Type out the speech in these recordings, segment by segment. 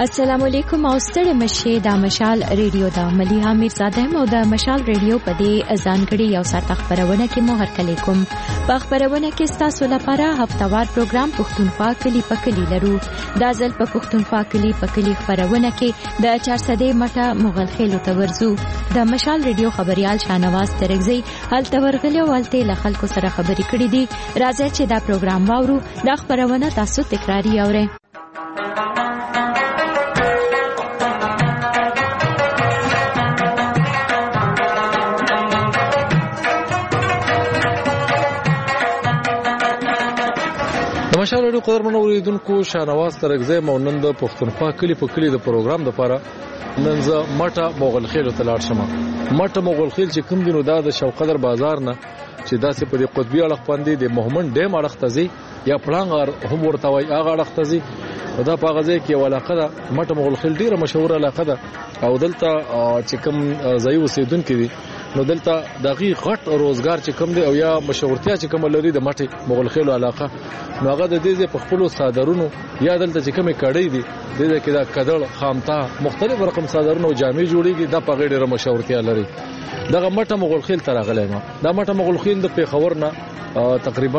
السلام علیکم او ستړي مشه د مشال ریډیو د مليها میرزاده مو د مشال ریډیو په دې ځانګړي یو ساعت خبرونه کې مو هرکلی کوم. په خبرونه کې تاسو لپاره هفتوار پروګرام پښتونخوا کلی پکلی لرو. دا ځل په پښتونخوا کلی پکلی خبرونه کې د 400 مټه مغل خېلو تورزو د مشال ریډیو خبريال شانواز ترغزي هل تورغلو ولته له خلکو سره خبرې کړې دي. راځي چې دا پروګرام واورو. دا خبرونه تاسو تکراری اورئ. مشال ریډیو قدرمنو اوریدونکو شانواز ترغزي مونږ د پښتونخوا کلی په کلی د پروګرام لپاره نن زه مټه مغل خېلو ته لاړ شم. مټه مغل خېل چې کوم دینو دا د شوقدر بازار نه چې داسې په قطبی اړه باندې د محمد ډیم اړه تزي یا پلانګر هم ورته وای هغه اړه تزي دا په غزه کې ولاقه ده. مټه مغل خېل ډیره مشهور علاقه ده او دلته چې کوم ځای اوسیدونکو دي نو دلته دغه غټ روزګار چې کوم دی او یا مشهورتیا چې کوم لري د مټه مغل خېلو علاقه نو هغه د دې په خپل صادرونو یا دلته چې کومه کړې دي د دې کې دا کډړ خامتا مختلف رقم صادرونو جامې جوړيږي دا په غیر مشهورتیا لري. دغه مټه مغل خېل تر غلې ما دا مټه مغل خېل د پیښور نه تقریبا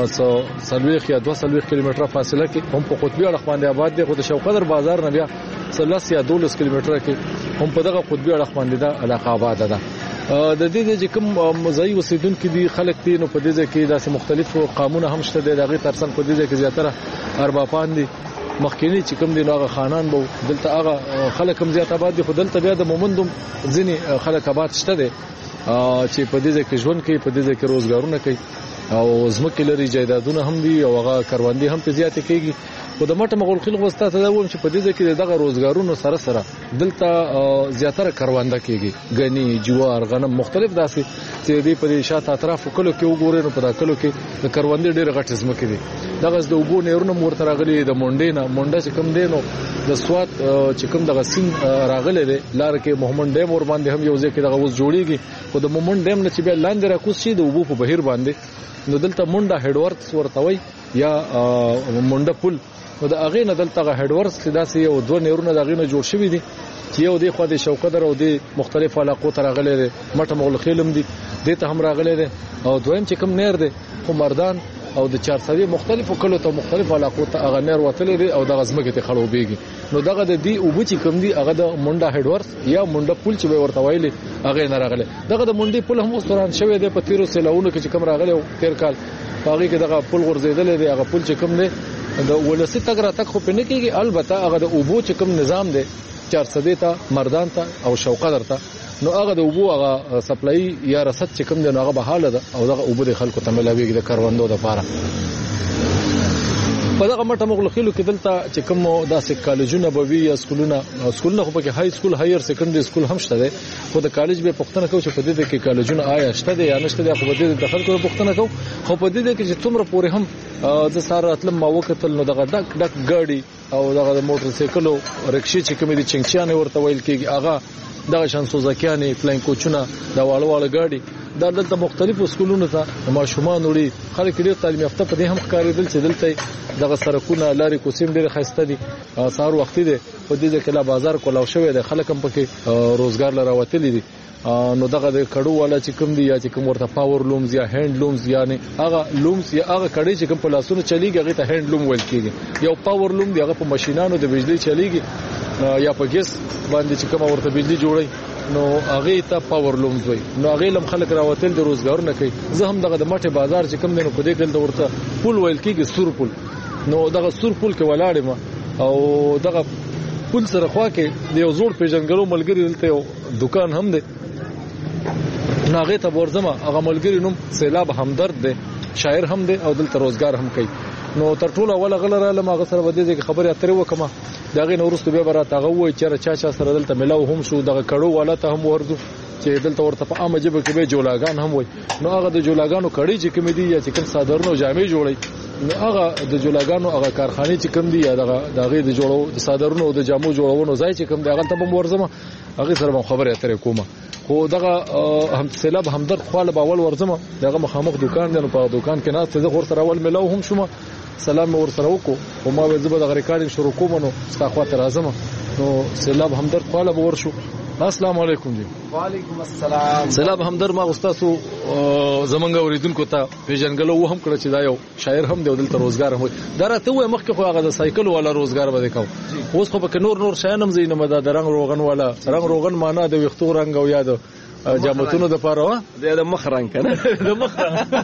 100 یا 200 کیلومتره فاصله کې هم په قطبی اړه باندې آباد دي. خو د شوقدر بازار نه بیا 13 یا 12 کیلومتره کې هم په دغه قطبی اړه باندې دا علاقه آباد ده. د دې چې کوم مزای وسیدونکو دي خلک دي نو په دې کې داسې مختلف قانون هم شته د دغه ترڅنګ په دې کې زیاتره اربابان دي مخکینی چې کوم دي نوغه خانان بو دلته هغه خلک هم زیات آباد دي. خو دلته بیا د مومندوم ځینی خلک آباد شته دي چې په دې کې ژوند کوي په دې کې روزګارونه کوي او زمکه لري جایدادونه هم دي او هغه کاروندې هم ته زیات کیږي. خو د مټه مغل خېل غوستا ته دا ووم چې په دې کې دغه روزګارونو سره سره دلته زیاتره کاروانده کیږي غنی جوار غنم مختلف داسې چې دې په شاته اطراف کلو کې وګورئ نو په دا کلو کې د کاروندې ډېر غټ زمکه دي. دغه د وبو نهرونه مورته راغلي د مونډې نه مونډه چې کوم دی نو د سواد چې کوم دغه سین راغلي دي لار کې محمد ډیم ور باندې هم یو ځکه دغه وز جوړیږي. خو د محمد ډیم نه چې به لاندې راکوس شي د وبو په بهیر باندې نو دلته مونډه هډ ورکس ورته وي یا مونډه پل نو د اغه نه دلته هډ ورکس چې داسې یو دوه نهرونه دغه نه جوړ شوی دي چې یو د خو د شوقدر او د مختلف علاقو ته راغلي دي. مټه مغل خېلم دي د ته هم راغلي دي او دویم چې کوم نهر دي خو مردان او د 400 مختلفو کلو ته مختلف علاقو ته اغه نهر وتلې دي او د غزمکه ته خړوبېږي. نو دغه د دې او بچی کوم دي هغه د مونډه هډ ورکس یا مونډه پل چې ورته وایي هغه نه راغلي. دغه د مونډي پل هم اوسران شوی دی په 13 سیلاونو کې چې کوم راغلي او 13 کال هغه کې دغه پل غورځیدل دي. هغه پل چې کوم دی د ولسی تګ را تک خو پنه کېږي البته هغه د اوبو چې کوم نظام دی 400 ته مردان ته او شوقدر ته نو هغه د اوبو هغه سپلای یا رسد چې کوم دی نو هغه به حاله ده او دغه اوبو د خلکو ته ملاويږي د کاروندو لپاره. په دغه مټه مغل خېلو کې دلته چې کوم داسې کالجونه بوي یا سکولونه خو په کې های سکول هایر سیکنډري سکول هم شته دي. خو د کالج به پښتنه کو چې په دې کې کالجونه آیا شته دي یا نشته دي خو په دې د خلکو پښتنه کو خو په دې کې چې څومره پورې هم د ساره اتلم ما وکتل نو دغه ډک ګاډي او دغه موټر سایکلو رکشي چې کوم دي چنګچیان ورته ویل کېږي هغه دغه شان سوزاکیانې فلاین کوچونه دا واړه ګاډي دا دلته مختلفو سکولونو ته ماشومان وړي خلک ډېر تعلیم یافته په دې هم ښکارېدل چې دلته دغه سرکونه لارې کوسیم ډېر خسته دي. سهار وختي دي په دې کې لا بازار کولاو شوی دی خلک هم پکې روزګار لراوتلي دي. نو دغه د کډو والا چې کوم دی یا چې کوم ورته پاور لومز یا هاند لومز یعنی هغه لومز یا هغه کډې چې کوم په لاسونو چلیږي هغه ته هاند لوم ویل کېږي. یو پاور لوم دی هغه په ماشينانو د بجلی چلیږي یا په ګیس باندې چې کوم ورته بجلی جوړي نو هغه ته پاور لومز وي. نو هغه لم خلک راوتل د روزګار نه کوي. زه هم دغه د مټه بازار چې کوم دی نو په دې کې ورته پول ویل کېږي سور پول. نو دغه سور پول کې ولاړم او دغه پول سره خوا کې یو زوړ پیژنګلو ملګری دلته یو دکان هم دی ناغه ته ورزمه هغه ملګری نوم سیلاب همدرد دی شاعر هم دی او دلته روزګار هم کوي. نو تر ټولو ولا غلره لما غسر ودی خبره اترې وکما دغه نورسته به برات هغه وای چې چا سره دلته ملاو هم شو دغه کړو والا ته هم ورځو چې دلته ورته په عامه جبه کې به جولاګان هم وای. نو هغه د جولاګانو کړي چې کوم دي یا چې کوم صادرونو جامې جوړي نو هغه د جولاګانو هغه کارخانه چې کوم دي یا دغه د جوړو د صادرونو او د جامو جوړونو ځای چې کوم دی هغه ته به ورزمه هغه سره خبره اترې کومه. خو دغه هم سیلاب همدرد خپل باول ورزمه دغه مخامخ دکان دی نو په دکان کې ناس ته غور سره اول ملاو هم شوم سلام ور سره وکړو او ما به زبر د ریکارډینګ شروع کوم نو ستاسو ته راځم نو سیلاب همدرد خپل به ورشو. السلام علیکم جی. وعلیکم السلام. سیلاب همدرد ما استادو زمونږ اوریدونکو ته پیژنګلو و هم کړ چې دا یو شاعر هم دی دلته روزګار هم درته وای مخکې خو هغه د سایکل والا روزګار به وکاو اوس خو په نور شاینم زینه مده د رنگ روغن والا رنگ روغن معنا د وختو رنگ او یاد جامتونو د پاره د مخ رنگ کنه د مخ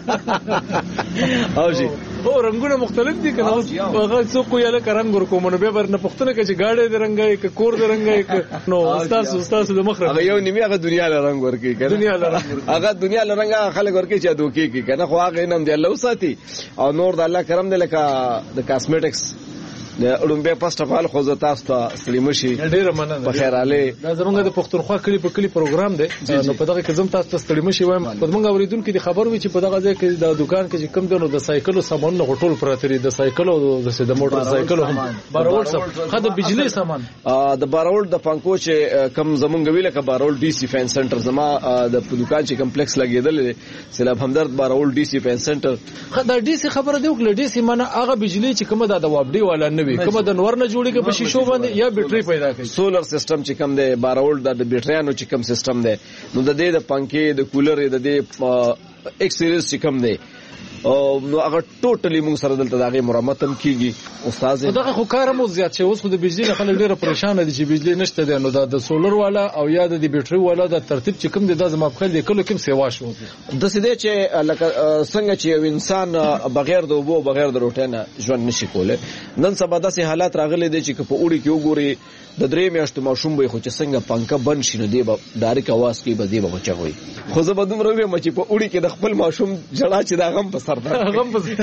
او جی او رنگونه مختلف دي کنه هغه څوک یې له رنگ ور کوم نو به ورنه پښتنه کې چې گاډي د رنگای ک کور د رنگای ک نو استاد د مخ رنگ هغه یو نیمه هغه دنیا له رنگ ورکی کنه دنیا له رنگ هغه دنیا له رنگ خلک ورکی چې دوکي کی کنه خو هغه نم دی الله ساتي او نور د الله کرم دی لکه د کاسمیټکس د اولمبیا پاست فال خو زه تاسو ته سلیمه شي ډیره مننه په خیر علي دا زمونږ د پښتونخوا کلی په کلی پروګرام دی نو په دغه کې زم تاسو ته سلیمه شي وایم په موږ اوریدونکو د خبر وی چې په دغه ځای کې د دکان کې کم دنو د سایکلو سامان غټول پراتري د سایکلو د موټر سایکلو هم بارول خد بجلی سامان د بارول د پنکو چې کم زمونږ ویله ک بارول ډي سي فین سنټر زما د دکان چې کمپلیکس لګیدل سیلاب همدرد بارول ډي سي فین سنټر خد ډي سي خبره دی وکړه ډي سي معنی هغه بجلی چې کومه د وابډي والا نه وي کومه د نور نه جوړیږي په شیشو باندې یا بیټری پیدا کوي سولر سیستم چې کم دی بارول د بیټریانو چې کم سیستم دی نو د دې د پنکې د کولر د دې ایک سیریز چې کم دی او نو هغه ټوټلی موږ سره دلته دغه مرمت هم کیږي استاد دغه خو کار مو زیات شي اوس خو د بجلی خلک ډیره پریشان دي چې بجلی نشته دی نو د سولر والا او یا د بیټری والا د ترتیب چې کوم دی د زما په خل دی کله کوم سیوا شو د سیده چې لکه څنګه چې یو انسان بغیر د اوبو بغیر د روټۍ نه ژوند نشي کوله نن سبا داسې حالات راغلي دي چې په اوړي کې وګوري د درې میاشتو ماشوم به خو چې څنګه پنکه بند شي نو دی به ډایرک आवाज کوي به دی به چغوي خو زه به دومره ویم چې په اوړي کې د خپل ماشوم جړه چې دا غم په سر ده غم په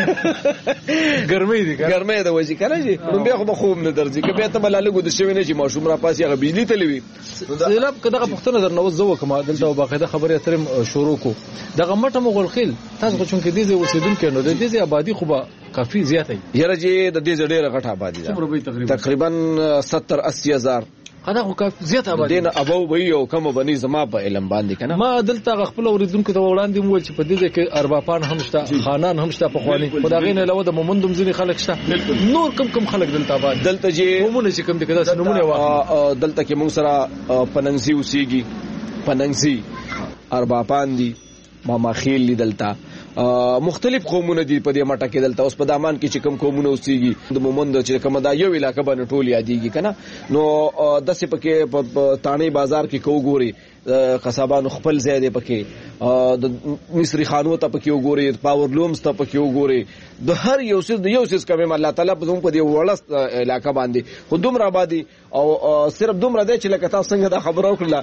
ګرمي دي ګرمي ده وځي کنه جی نو بیا خو به خوب نه درځي که بیا ته بلاله ګو د شوی نه چې ماشوم را پاسي هغه بجلی تلوي سیلاب کداغه پښتنه درنو زو کومه دلته باقاعده خبره ترم شروع کو دغه مټه مغول خیل تاسو چون کې دې اوسیدونکو نو د دې آبادی خو به کافی زیات دی یره جی د دې ډېره غټه آبادی ده تقریبا 70-80 هزار خدا خو کافی زیات آبادی دین ابو وی او کوم بني زما په علم باندې کنه ما دلته خپل اوریدونکو ته وړاندې مو چې په دې کې اربابان هم شته خانان هم شته په خواني خدای نه لوه د مومندم ځینی خلک شته نور کم خلک دلته آباد دلته جی مومونه چې کم دي کدا نمونه وا دلته کې موږ سره پننګزي اوسېږي پننګزي اربابان دي ماما خیل دلته مختلف قومونه دي په دې مټه کې دلته اوس په دامان کې چې کوم قومونه اوسېږي د مومند چې کوم دا یو علاقې باندې ټول یادېږي کنه نو د څه پکې په تانی بازار کې کو ګوري قصابانو خپل ځای دی پکې د مصری خانو ته پکې وګوري پاور لومز ته پکې وګوري د هر یو څه کوم الله تعالی په دې وړه علاقې باندې خودم را باندې او صرف دومره دی چې لکه تاسو څنګه دا خبر اوکړه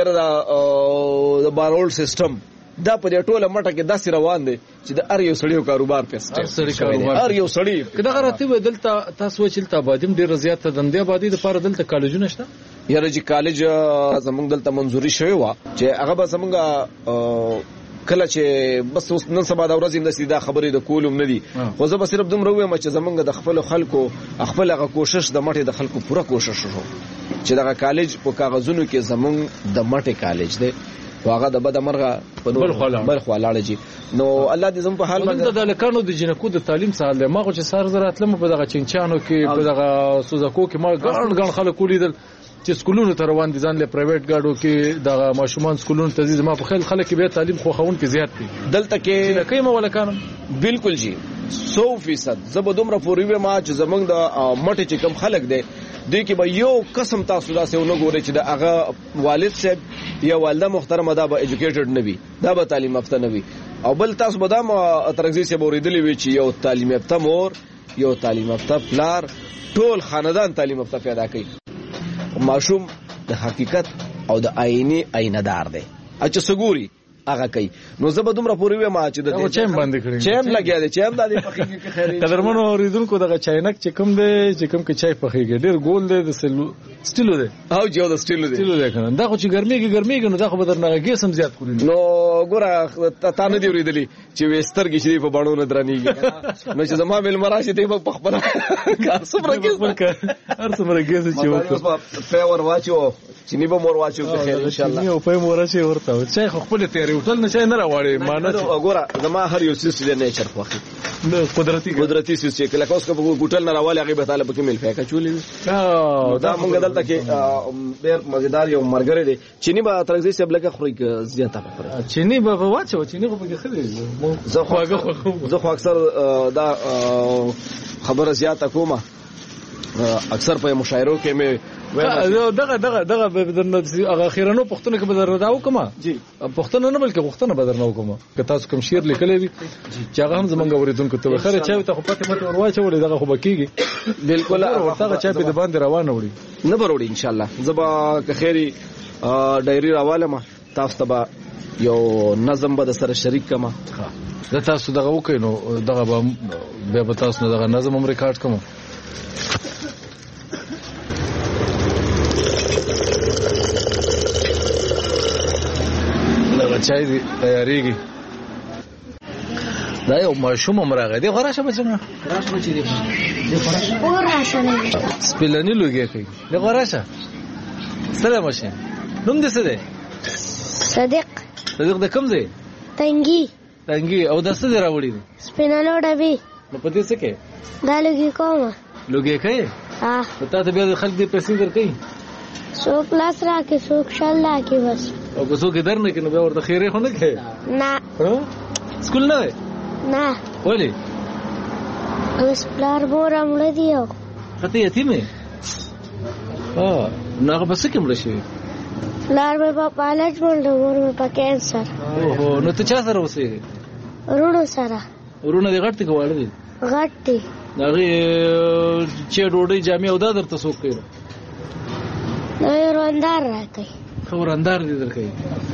چې د بارول سیستم دا په دې ټوله مټه کې داسې روان دي چې د هر یو سړیو کاروبار پېسټ هر یو سړی کله غراته دلته تاسو چې تل آبادیم ډیر زیات دندې آبادی د پاره دلته کالجونه شته یاره چې کالج زمونږ دلته منځوري شوی و چې هغه به زمونږ کله چې بس نن سبا د ورځې د سیده خبرې د کولم ندي خو زه به صرف دومره وایم چې زمونږ د خپل خلکو خپل هغه کوشش د مټه د خلکو پوره کوشش شو چې دغه کالج په کاغذونو کې زمونږ د مټه کالج دی واغه د بد مرغه په نور بل خو لاړ جی نو الله دې زم په حال باندې د لکانو د جنکو د تعلیم سال ما خو چې سار زراتلم په دغه چنچانو کې په دغه سوزکو کې ما ګڼ خلک ولیدل چې سکولونو ته روان دي ځان له پرایویټ ګاډو کې د ماشومان سکولونو ته ځي ما په خل خلک به تعلیم خو خون کې زیات دي دلته کې کيمه ولکانو بالکل جی 100% زب دومره پوری ما چې زمنګ د مټه چې کم خلک دي دوی کې به یو قسم تاسو داسې ونه ګورئ چې د هغه والد صاحب یا والده محترمه دا به ایجوکیټډ نه وي دا به تعلیم یافته نه وي او بل تاسو به دا ترغزي صاحب اوریدلی وي چې یو تعلیم یافته مور یو تعلیم یافته پلار ټول خاندان تعلیم یافته پیدا کوي ماشوم د حقیقت او د آینه عیندار دی اچھا سګوري هغه کوي نو زه به دومره پوری وې ما چې د چیم باندې کړی چیم لګیا دی چیم د پخېږي کې خیر قدرمنو اوریدونکو دغه چاینک چې کوم دی چې کوم کې چای پخېږي ډیر ګول دی د سټیلو دی او جو د سټیلو دی کنه دا خو چې ګرميږي نو دا خو به درنه ګیسم زیات کړی نو ګوره تا نه دی اوریدلی چې وسترګې چې په باڼو نه درنیږي نو چې زما مل مراشي دی په خپل کار سمره کې هر څومره ګیس چې وکړ په ور واچو چې نیبه مور واچو په خیر ان شاء الله یو په مور واچو ورته چې خپل تیاری هوټل نشي نه راوړي معنی وګوره زما هر یو سیس د نیچر خوخي قدرتي سیس چې کله کوس کو هوټل نه راوړي هغه به تعالی په کې مل فیکا چولې دا مونږ دلته کې ډېر مزیدار یو مرګره دي چینی به ترغزي سیب لکه خوري زیاته پکړه چینی به واچو چینی خو به خېږي زه خو اکثر دا خبره زیاته کومه اکثر په مشاعرو کې مې دغه هغه اخیرانو پښتنه کې بدر راو کومه جی پښتنه نه بلکې پښتنه بدر نه کومه که تاسو کوم شعر لیکلی وي چې هغه هم زمونږ اوریدونکو ته خره چا ته خو پته مته ورواچولې دغه خو بکیږي بالکل هغه چا په د باندې روانه وړي نه بروړي ان شاء الله زبا که خیری ډایری راواله ما تاسو ته یو نظم به سره شریک کما دا تاسو دغه وکړو نو دغه به تاسو نه دغه نظم هم ریکارډ کوم چای دی تیاریږي دا یو ماشوم امراغه دی غراشه بچنه راشه بچی دی غراشه نه سپلنی لوګي کوي دی غراشه سلام ماشین نوم دې څه دی صدیق د کوم ځای تنګي او د څه دی راوړی دی سپینالو ډبي نو په دې څه کې دا لوګي کوي ها پتا ته به خلک دې پیسې درکې څوک لاس راکې څوک شل راکې بس او که څوک در نه کینو به ورته خیره خو نه کوي نه سکول نه نه ولې اوس پلار مور امړه دیو کته یتیمه نه بس کې مړ شي پلار مې په پالج باندې مور مې په کینسر اوه نو ته چا سره اوسې ورونو سره ورونو دې غټ کوي دي غټ دي هغه چې ډوډۍ جامې او دا درته څوک کوي نو وراندار راکې خوراندار دي درکې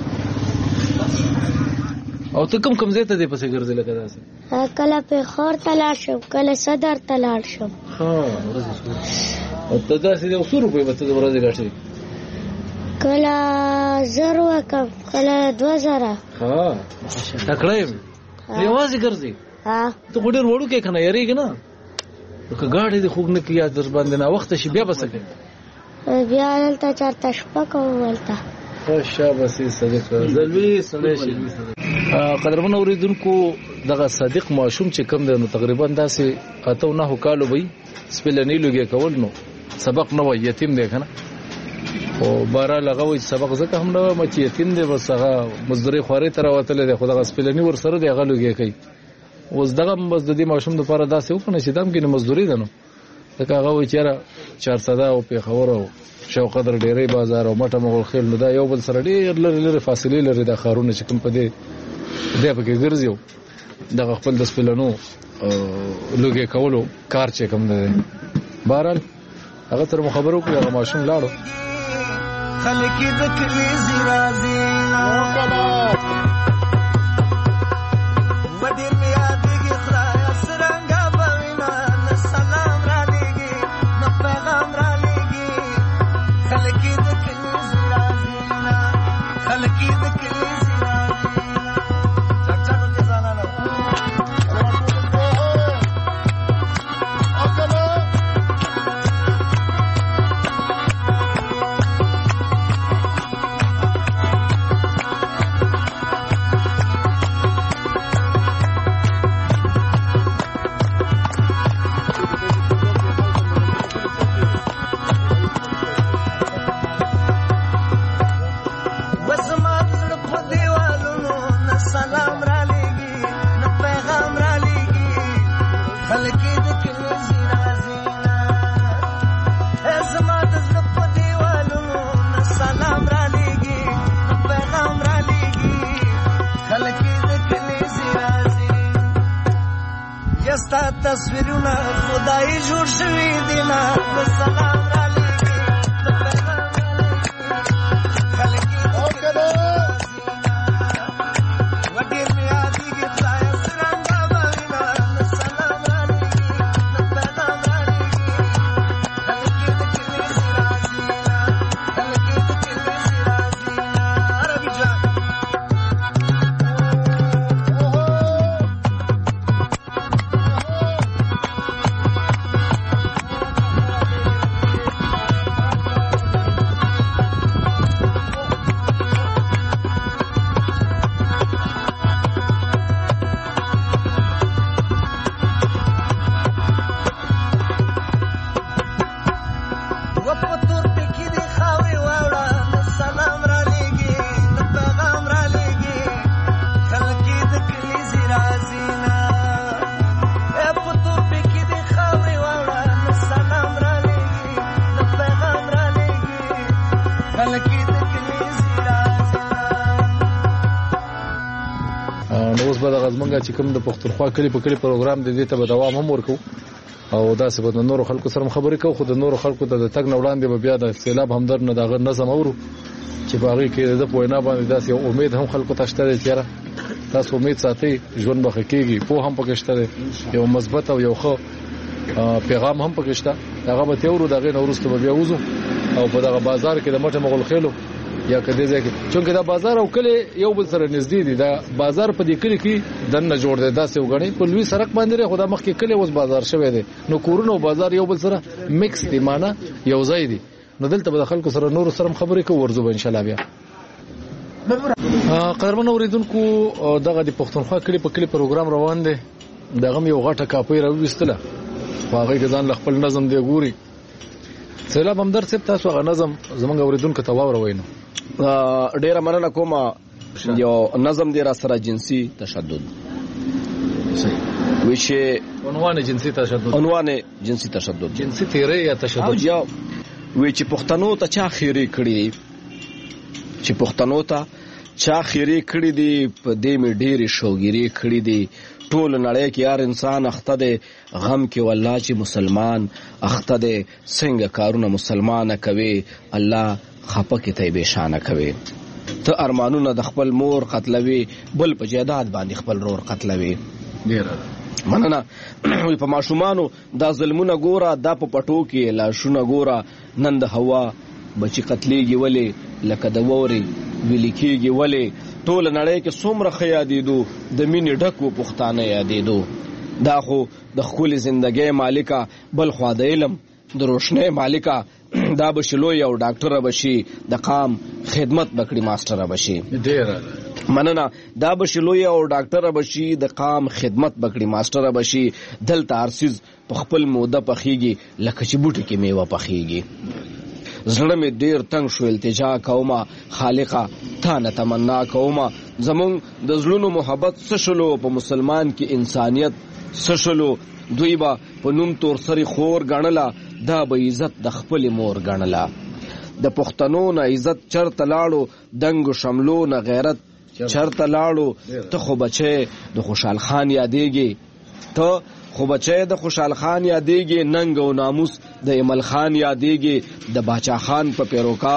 او ته کوم ځای ته دې پسې ګرځې لکه داسې کله په خور تلاړ شم کله صدر تلاړ شم ها او ته داسې د 100 روپۍ به ته ورځې ګټې کله 1000 وکم کله 2000 ها تکړه یم یوازې ګرځې ها ته ګډر وړو کې کنه یریږي نه که ګاډي دې خوګ نه کیه در باندې نه وخت شي بیا بسکه بیا دلته چارته شپه کوم ولته شابه صدیق زلوی سړی شي قدرمن اوریدونکو دغه صدیق ماشوم چې کم دی نو تقریبا داسې اته نه کالو وي سپلنی لوګي کول نو سبق نه وي یتیم دی کنه او بارا لغوي سبق زکه هم نه مچ یتیم دی بس هغه مزدوري خوري تر وتل دی خو دغه سپلنی ور سره دی هغه لوګي کوي اوس دغه مزدوري ماشوم د لپاره داسې وکنه چې دم کې مزدوري ده نو دغه هغه وي چیرې 400 او په خبرو شو قدر ډیرې بازار او مټه مغول خیل نو دا یو بل سره ډیر لري فاصله لري د خارونه چې کوم په دې په کې ګرځيو د خپل د سپلنو لوګي کولو کار چې کوم ده بهرال هغه تر خبرو کې هغه ماشوم لاړو خلک د کلی زرازي ودې میا دې خدای سرنګا بوینا سلام را لګي نو پیغام را لګي خلک د کلی زرازي خلک د کلی تصویرونه خدای جوړ شوی دی نه سلام را لګي خلک او کړه وټی میا دیږي ځای سرنګا باندې سلام را لګي پیغام را لګي خلک د کلی سرازي خلک د کلی سرازي عربي جان اوس به دغه زمونږ چې کوم د پښتونخوا کلی په کلی پروګرام د دې ته به دوام هم ورکو او داسې به د نورو خلکو سره خبرې کوو خو د نورو خلکو ته د تګ نه وړاندې به بیا د سیلاب همدرد نه دغه نظم اورو چې په هغې کې د په وینا باندې داسې یو امید هم خلکو ته شته دی چې یاره تاسو امید ساتئ ژوند به ښه کېږي پوه هم پکې شته دی یو مثبت او یو ښه پیغام هم پکې شته هغه به تېورو د هغې نه وروسته به بیا وځو او په دغه بازار کې د مټه مغلخېلو یا که دې ځای کې چونکې دا بازار او کلی یو بل سره نږدې دي دا بازار په دې کلي کې دننه جوړ دی داسې وګڼئ په لوی سړک باندې دی خو دا مخکې کلی اوس بازار شوی دی نو کورونه او بازار یو بل سره مکس دي معنی یو ځای دي نو دلته به د خلکو سره نورو سره هم خبرې کوو ورځو به انشاءالله بیا قدرمن اورېدونکو دغه د پښتونخوا کلي په کلي پروګرام روان دی دغه هم یو غټه کاپۍ راوویستله خو هغې کې ځان له خپل نظم دی ګوري سیلاب همدرد صاحب تاسو هغه نظم زموږ اورېدونکو ته واوروئ نو ډیره مننه کوم یو نظم دی را سره جنسي تشدد ویشه عنوان جنسي تشدد جنسي تیری یا تشدد یا وی چې پښتنو ته چا خیری کړی دی په دې می ډېری شوګيري کړی دی ټول نړۍ کې هر انسان اخته دی غم کې والله چې مسلمان اخته دی څنګه کارونه مسلمانه کوي الله خپه کې ته به شانه کوي ته ارمانونه د خپل مور قتلوي بل په جیداد باندې خپل رور قتلوي ډیره مننه په ماشومانو دا ظلمونه ګوره دا په پټو کې لاشونه ګوره نن د هوا بچی قتلېږي ولې لکه د ووري ویلې کېږي ولې ټول نړۍ کې څومره ښه یادېدو د مینې ډکو پښتانه یادېدو دا خو د ښکلې زندګۍ مالکه بل خوا د علم د روشنۍ مالکه دا بشي لوی او ډاکټره بشي د قام خدمت بکړي ماسټره بشي ډیره مننه دا بشي لوی او ډاکټره بشي د قام خدمت بکړي ماسټره بشي دلته ارسیز په خپل موده پخېږي لکه چې بوټي کې میوه پخېږي زړه مې ډېر تنګ شو التجا کومه خالقه تا نه تمنا کومه زمونږ د زړونو محبت څه شلو په مسلمان کې انسانیت څه شلو دوی به په نوم تور سری خور ګڼله دا به عزت د خپل مور ګڼله د پښتنو نه عزت چرته لاړو دنګ شملو نه غیرت چرته لاړو ته خو بچی د خوشحال خان یادېږي ننګ او ناموس د ایمل خان یادېږي د باچا خان په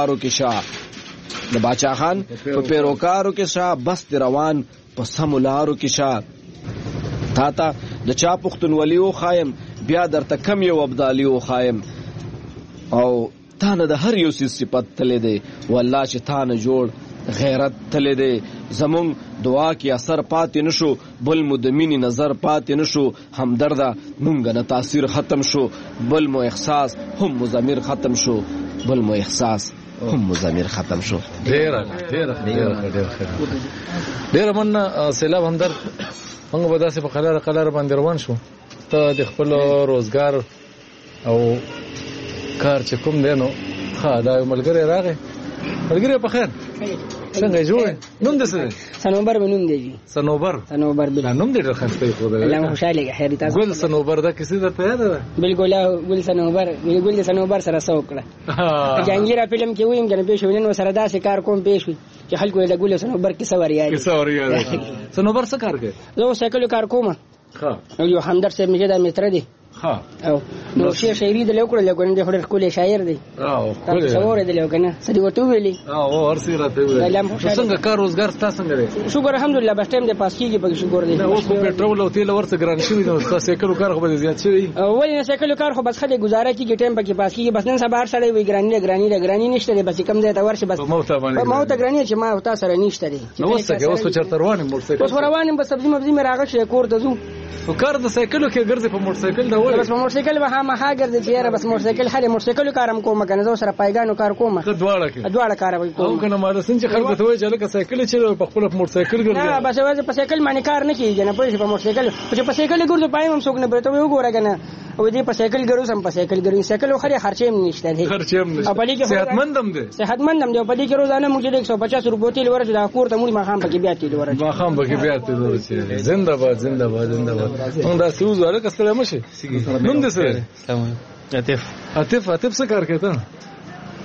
پیروکارو کې شاه بس روان په سمو لارو کې شاه تا ته د چا پښتونولي وښایم بیا درته کم یو ابدالي وښایم او تا نه د هر یو صفت تللی دی والله چې تا نه جوړ غیرت تللی دی زمونږ دعا کې اثر پاتې نشو بل مو د مینې نظر پاتې نشو همدرده مونږ نه تاثیر ختم شو بل مو احساس هم مزمر ختم شو ډیره من سیلاب همدرد موږ به داسې په قلاره باندې روان شو ته د خپل روزګار او کار چې کوم دی نو ښه دا یو ملګری راغی ملګری په خیر څنګه جوړ نوم دې څه سنوبر به نوم دی سنوبر دا نوم دې ډېر ښایسته دی خو الله خوشاله خیر تاسو ګل سنوبر دا کیسه درته یاد ده بالکل ګل سنوبر سره څوکړه جنگیرا فلم کې ویم کنه پېښ ونن سره داسې کار کوم پېښ چې خلکو د ګل سنوبر کیسه وریا سنوبر څه کار کوي زه سایکل کار کوم ها یو همدرد صاحب میګه د متر دی ها او نو شاعري د لوکړه لګون د هډر کولې شاعر دی تاسو څوره دی لوکنه سړي وته ویلي او ورسې راته ویلي څنګه کار روزګار تاسو څنګه دی شکر الحمدلله بس ټیم د پاس کیږي په شکر دی اوس په پټرول او تیل ورڅ ګران شوی نو تاسو سایکل کار خو به زیات شوی ولې نه سایکل کار خو بس خله گزاره کیږي ټیم په کې پاس کیږي بس نن سبا هر سړی وی ګرانی نشته دی بس کم ځای ته ورشي بس مو ته ګرانی چې ما تاسو سره نشته دی نو اوس په چرته روانم موټرسایکل اوس روانم بس سبزی مبزی مې راغی کور ته زو کار د سایکلو کې ګرځي په موټرسایکل دا وایي بس په موټرسایکل به ما ګرځي چې بس موټرسایکل هله موټرسایکل کارم کوم کنه زه سره پایګانو کار کوم دواړه کار کوم کنه مال سن چې خلک ته وایي چې لکه سایکل چې په خپل موټرسایکل ګرځي نه بس وایي په سایکل باندې کار نه کیږي نه پوهې په موټرسایکل چې په سایکل ګرځو پایم هم څوک نه برته وګوره کنه او دې په سایکل ګرځو سم په سایکل ګرځي سایکل خو خرچې نشته دی صحتمندم دی په دې کې روزانه موږ 150 روپۍ تیل ورته دا کور ته موږ ماخام پکې بیا تیل ورته زنده باد موږ دا سوز ولا کستله مشه نوم دې څه عاطف څه کار کوي ته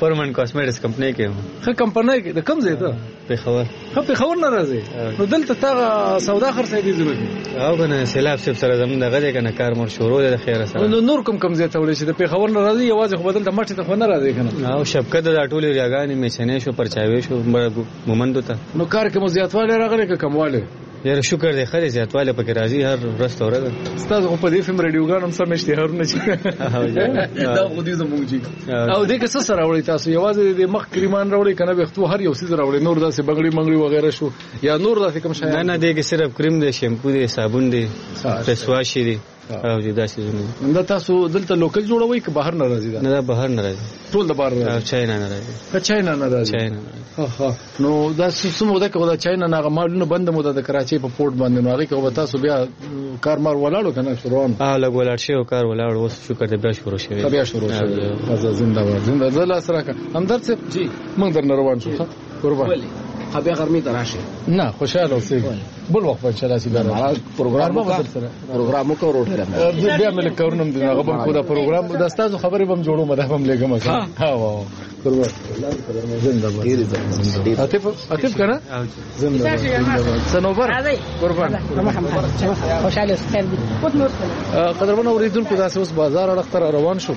پرمن کاسمیټکس کمپنی کې ښه کمپنی کې د کوم ځای ته پېښور پېښور نه راځي نو دلته تا سودا خرڅې دي ضرورت او کنه سیلاب صاحب سره زمون دغه دی کنه کار مور شروع دی خیر سره نو نور کوم ځای ته ولې چې د پېښور نه راځي یوازې خو بدل د مټ ته خو نه راځي کنه او شبکت د ټولې ریاګانې میچنې شو پرچاوي شو مومندو ته نو کار کې مو زیاتواله راغلی که کمواله یاره شکر دی خالي زیاتواله پکې راځي هر ورځ ته ورځ ستاسو په دې فلم ریډیوګان هم سم اشتهارونه چې دا خو دې زموږ چې او دې کې څه سره وړي تاسو یوازې د مخ کریمان راوړي کنه به خو هر یو څه راوړي نور داسې بغړی منګړی وغیرہ شو یا نور داسې کوم شی نه دې کې صرف کریم دی شیمپو دی صابون دی فیس واش دی او دا څه زموږ دا تاسو دلته لوکل جوړوي که بهر نه راځي نه دا بهر نه راځي ټول د بهر او چاینا نه راځي چاینا نه راځي نو دا سمو ده که دا چاینا نه مالونه بند مو د کراچي په پورت باندې نو هغه کې تاسو بیا کارمار ولاړو کنه شروعون لګ ولاړ شي او کار ولاړ اوس شکر دې بیا شروع شوی زنده باد زنده زلا سره همدرد صاحب جی موږ در روان شو قربان بیا غرمې ته راشي نه خوشاله اوسئ بل وخت ان شاء الله چې بیا پروګرام وکړو روټه بیا مې کورنم دی هغه بل خو دا پروګرام د استاد خبرې بم جوړو مده هم لګم ها وا قربان زنده باد عاطف کنه زنده باد سنوبر قربان خوشاله اوسئ قدرمن اوریدونکو دا اوس بازار اړه روان شو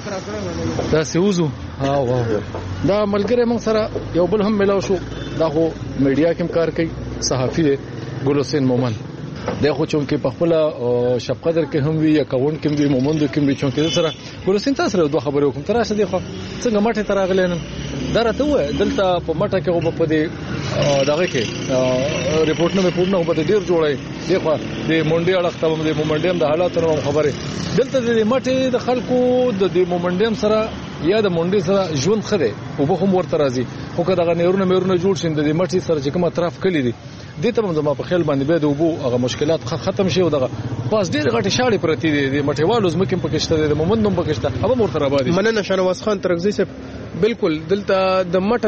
دا سوزو ها وا دا ملګری موږ سره یو بل هم ملاو شو دا خو میډیا کې کار کوي صحافي دی ګل حسین مومن دا خو چونکه په خپل شپ قدر کې هم وی یا کون کې وی مومند کې وی چونکه سره ګل حسین تاسو سره دوه خبرې وکم تراشه دی خو څنګه ماټه تراغلې نن درته و دلته په ماټه کې او په دې دغه کې ریپورت نه په ډیر جوړای دی خو د مونډي اړه ختم دی مومندیم د حالاتو خبره دلته د ماټه د خلکو د مومندیم سره یا د مونډي سره ژوند خره او به هم ورته راځي خو که دغه نورونه جوړ شین د مټي سره چې کوم اطراف کلی دي دې ته هم په خیال باندې به د وبو هغه مشکلات ختم شي او دغه پاس ډېر غټي شاړې پرتی دي د مټیوالو زمکه پکشته د مومندوم پکشته هغه مرتر آبادی مننه شنواز خان ترغزی سے بالکل دلته د مټه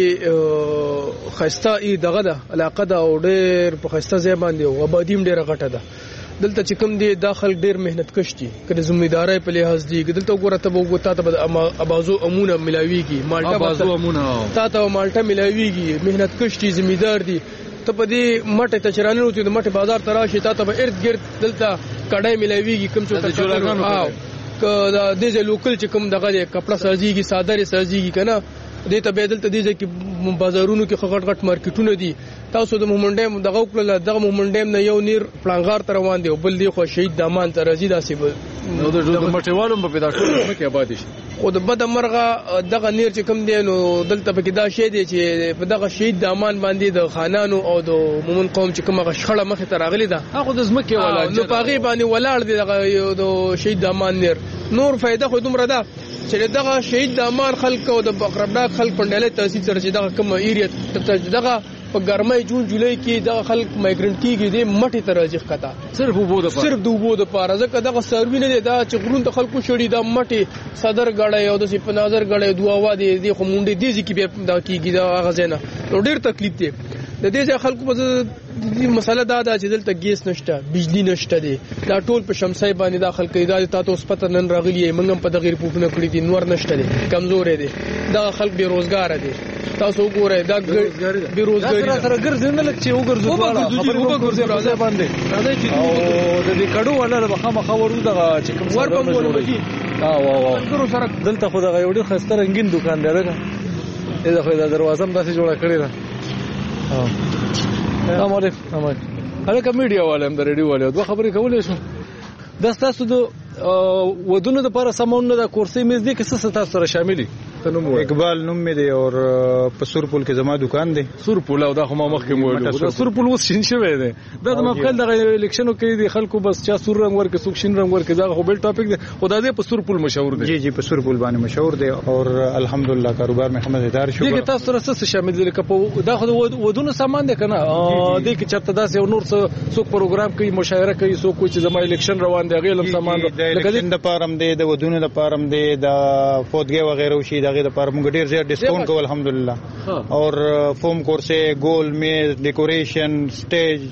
داسي خسته ای دغه د علاقه د او ډېر په خسته ځای باندې او آبادیم ډېر غټه ده دلته چې کوم دی داخل ډیر مهنت کش دي کله ذمہداري په لحاظ دي دلته وګوره ته وګوره ته ابازو امونه ملاويږي مالټا ابازو امونه ته مالټا ملاويږي مهنت کش دي ذمہدار دي ته په دې مټه ته چرانه وته د مټه بازار تراشي ته به ارد گرد دلته کډای ملاويږي کوم څه ته جوړاګانو که د دې لوکل چې کوم دغه کپڑا سازيږي صادره سازيږي کنه دې ته بدل ته دي چې بازارونو کې غټ مارکیټونه دي تاسو د مومنډیم دغه کول دغه مومنډیم نه یو نیر پلانګار تر روان دی بل دی خو شهید دامان ته راځي داسې نو د مټیوالو په پیدا ټول مکه آباد شي خو د بد مرغه دغه نیر چې کوم دی نو دلته په کې دا شی دی چې په دغه شهید دامان باندې د خانانو او د مومن قوم چې کومه شخړه مخه ته راغلي ده هغه د زمکه ولا نو پاغي باندې ولاړ دی دغه د شهید دامان نیر نور فائدہ خو دومره ده چې دغه شهید دامان خلک او د بقربناک خلک پنداله تحصیل سره چې دغه کوم ایریا دغه په ګرمۍ جون جولای کې دغه خلک مایګرنټ کیږي د مټي ترجیح کتا صرف وبو د پاره ځکه دغه سروي نه دا چې غرون ته خلکو شړي د مټي صدر غړې او د سپنازر غړې دواوا دي خو مونډې دي چې به دا کیږي دا غزنه ډېر تکلیف دی د دې خلکو په دې مسله دا چې دلته ګیس نشته بجلی نشته دي دا ټول په شمسای باندې داخل کوي دا تاسو پته نن راغلی منګم په دغه ریپورتونه کړی دي نور نشته دي کمزور دي دا خلک بیروزګار دي تاسو وګورئ دا بیروزګاری سره ګرځنل چې وګرځو راځي باندې او د دې کډو ولا بخامه خبرو دغه چې کوم ور په مولوي ګرو سره دلته خو دغه یو ډېر خسته رنگین دکان دی دا خو د دروازه هم داسې جوړه کړې ده السلام علیکم هغه میډیا والے هم د ریډیو والے دوه خبرې کولې شو د تاسو د ودونو لپاره سمون د کورسي میز دي کې څه تاسو سره شامل دي اقبال نوم می دی او په سورپول کې زما دکان دی سورپول او دا خو ما مخکې ویل سورپول اوس شین شوی دی دا د مخکې د الیکشنو کې دي خلکو بس چا سور رنگ ورکه سوک شین رنگ ورکه دا خو بل ټاپک دی خدای دې په سورپول مشهور دی جی په سورپول باندې مشهور دی او الحمدلله کاروبار مې خمدار شو دغه تاسو سره څه شامل دي لکه دا خو ودونو سامان دی کنه دې کې چرته داسې یو نور څوک پروګرام کوي مشاعره کوي څوک چې زما الیکشن روان دی غیلم سامان لکه د پارم دی د ودونو د پارم دی د فوتګي وغیرہ شي دغه د پارم ډیر زیات ډیسکاونټ کو الحمدلله اور فوم کورسه گول میز ډیکوریشن سټیج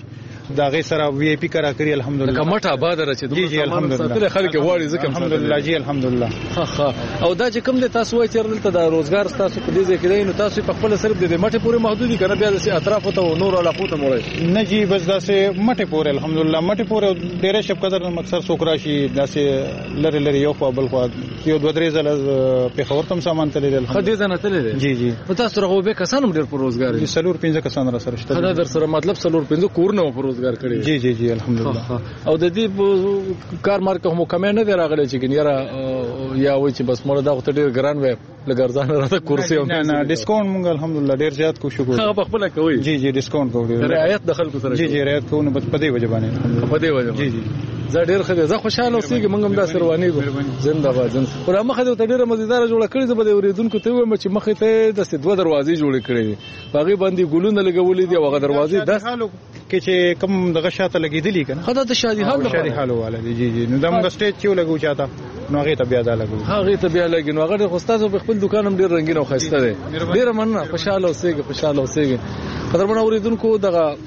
دا غي سره وی آی پی کرا کړی الحمدلله کمټه آباد راچې جی جی الحمدلله خلک غواړي ځکه الحمدلله جی الحمدلله او دا چې کوم د تاسو وایي چې دلته د روزګار تاسو په دې ځای کې دی نو تاسو په خپل صرف د مټه پورې محدودي کنه بیا د اطراف ته نور علاقو ته موړی نه جی بس دا سه مټه پورې الحمدلله مټه پورې ډیره شپ قدر مکسر سوکرا شي دا سه لری لری یو خو بل خو یو دوه درې زله په خبر تم سامان تللی خدای زنه تللی جی جی تاسو رغو به کسانم ډیر پر روزګار دي سلور 15 کسان را سره شته دا در سره مطلب سلور 15 کورونه پر روزګار کړی جی جی جی الحمدلله او د دې کار مارکه هم کمه نه دی راغلی چې ګنیرا یا وای چې بس مړه دا وخت ډیر ګران وي لګرځان راته کورسي نه نه ډیسکاونټ مونږ الحمدلله ډیر زیات کوشش کوو هغه په خپل کوي جی جی ډیسکاونټ کوو رعایت د خلکو سره جی جی رعایت کوو بس په دې وجه باندې په دې وجه جی جی زه ډیر خدای زه خوشاله اوسېږم موږ هم دا سروانی ګو زنده باد زنده پر مخه ته ډیره مزیدار جوړه کړې زه به اوریدونکو ته وایم چې مخه ته د دوه دروازې جوړې کړې باغی باندې ګلونه لګولې دي او هغه دروازې د حالو کې چې کوم دغه شاته لګېدلې کنه خدای ته شادي حالو والا دي جی جی نو د موږ سټیج چې لګو چاته نو هغه ته بیا دا لګو هغه ته بیا لګي نو هغه خوستاسو په خپل دکان هم ډیر رنگین او خسته دي ډیر مننه خوشاله اوسېږي قدرمن اوریدونکو دغه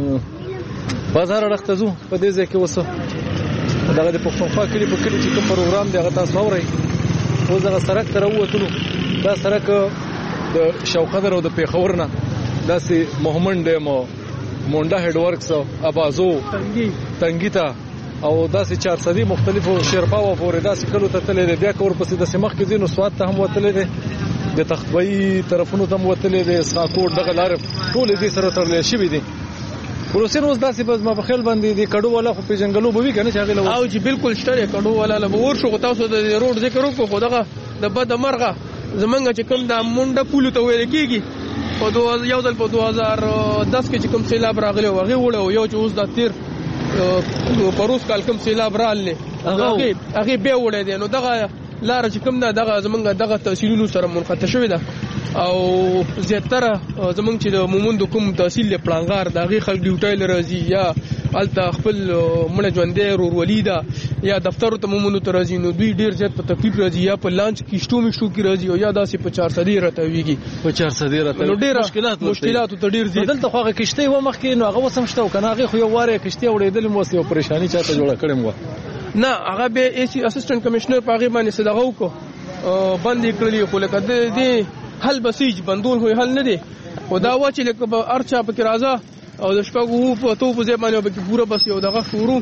بازار راختزو په دې ځای کې وسه دغه د پښتونخوا کلی په کلی چې کوم پروګرام دی هغه تاسو اورئ او دغه سړک تر ووتلو دا سړک د شوقدر او د پیښور نه داسې محمد ډیمو مونډا هډ ورکس ابازو تنګیتا او داسې 400 مختلفو شیرپاو پورې داسې کلو ته تللی دی بیا کور پسې د سمخ کې دینو سواد ته هم وتلی دی د تختوی طرفونو ته هم وتلی دی اسخاکوټ دغه لارې ټولې دې سره تړلې شوي دي پروسین اوس داسې بس ما په خیال باندې د کډو والا خو په جنگلو به وی کنه چې هغه او چې بالکل شته کډو والا له ور شو تاسو د روډ ذکر وکړو خو دغه د بد مرغه زمونږ چې کوم د مونډه پولو ته ویل کیږي او یو ځل په 2010 کې چې کوم سیلاب راغلی هغه وړو یو چې اوس د تیر پروس کال کوم سیلاب راغلی هغه به وړي دي نو دغه لار چې کوم دغه زمونږ دغه تحصیلونو سره منقطع شوی ده او زیاتره زمونږ چې د مومند کوم تحصیل له پلانګار دغه خلک ډیوټایل راځي یا الته خپل مړ ژوندې رورولي دا یا دفتر ته مومند ته راځي نو دوی ډیر زیات په تکلیف راځي یا په لانچ کیشتو کې راځي او یا داسې په 400 راته ویږي په 400 راته نو ډیر مشکلات ته ډیر زیات دلته خو کیشته و مخ کې نو هغه وسم شته کنه هغه خو یو واره کیشته وړېدل مو سه پریشانی چاته جوړه کړم و نه هغه به ای سی اسسټنټ کمشنر پاغي باندې صدقه وکړو باندې کړلی خو لکه د حل بسیج بندول هو حل نه دی او دا و چې لکه به ارچا په راځه او د شپږو په تو په ځای باندې به پوره بس یو دغه شروع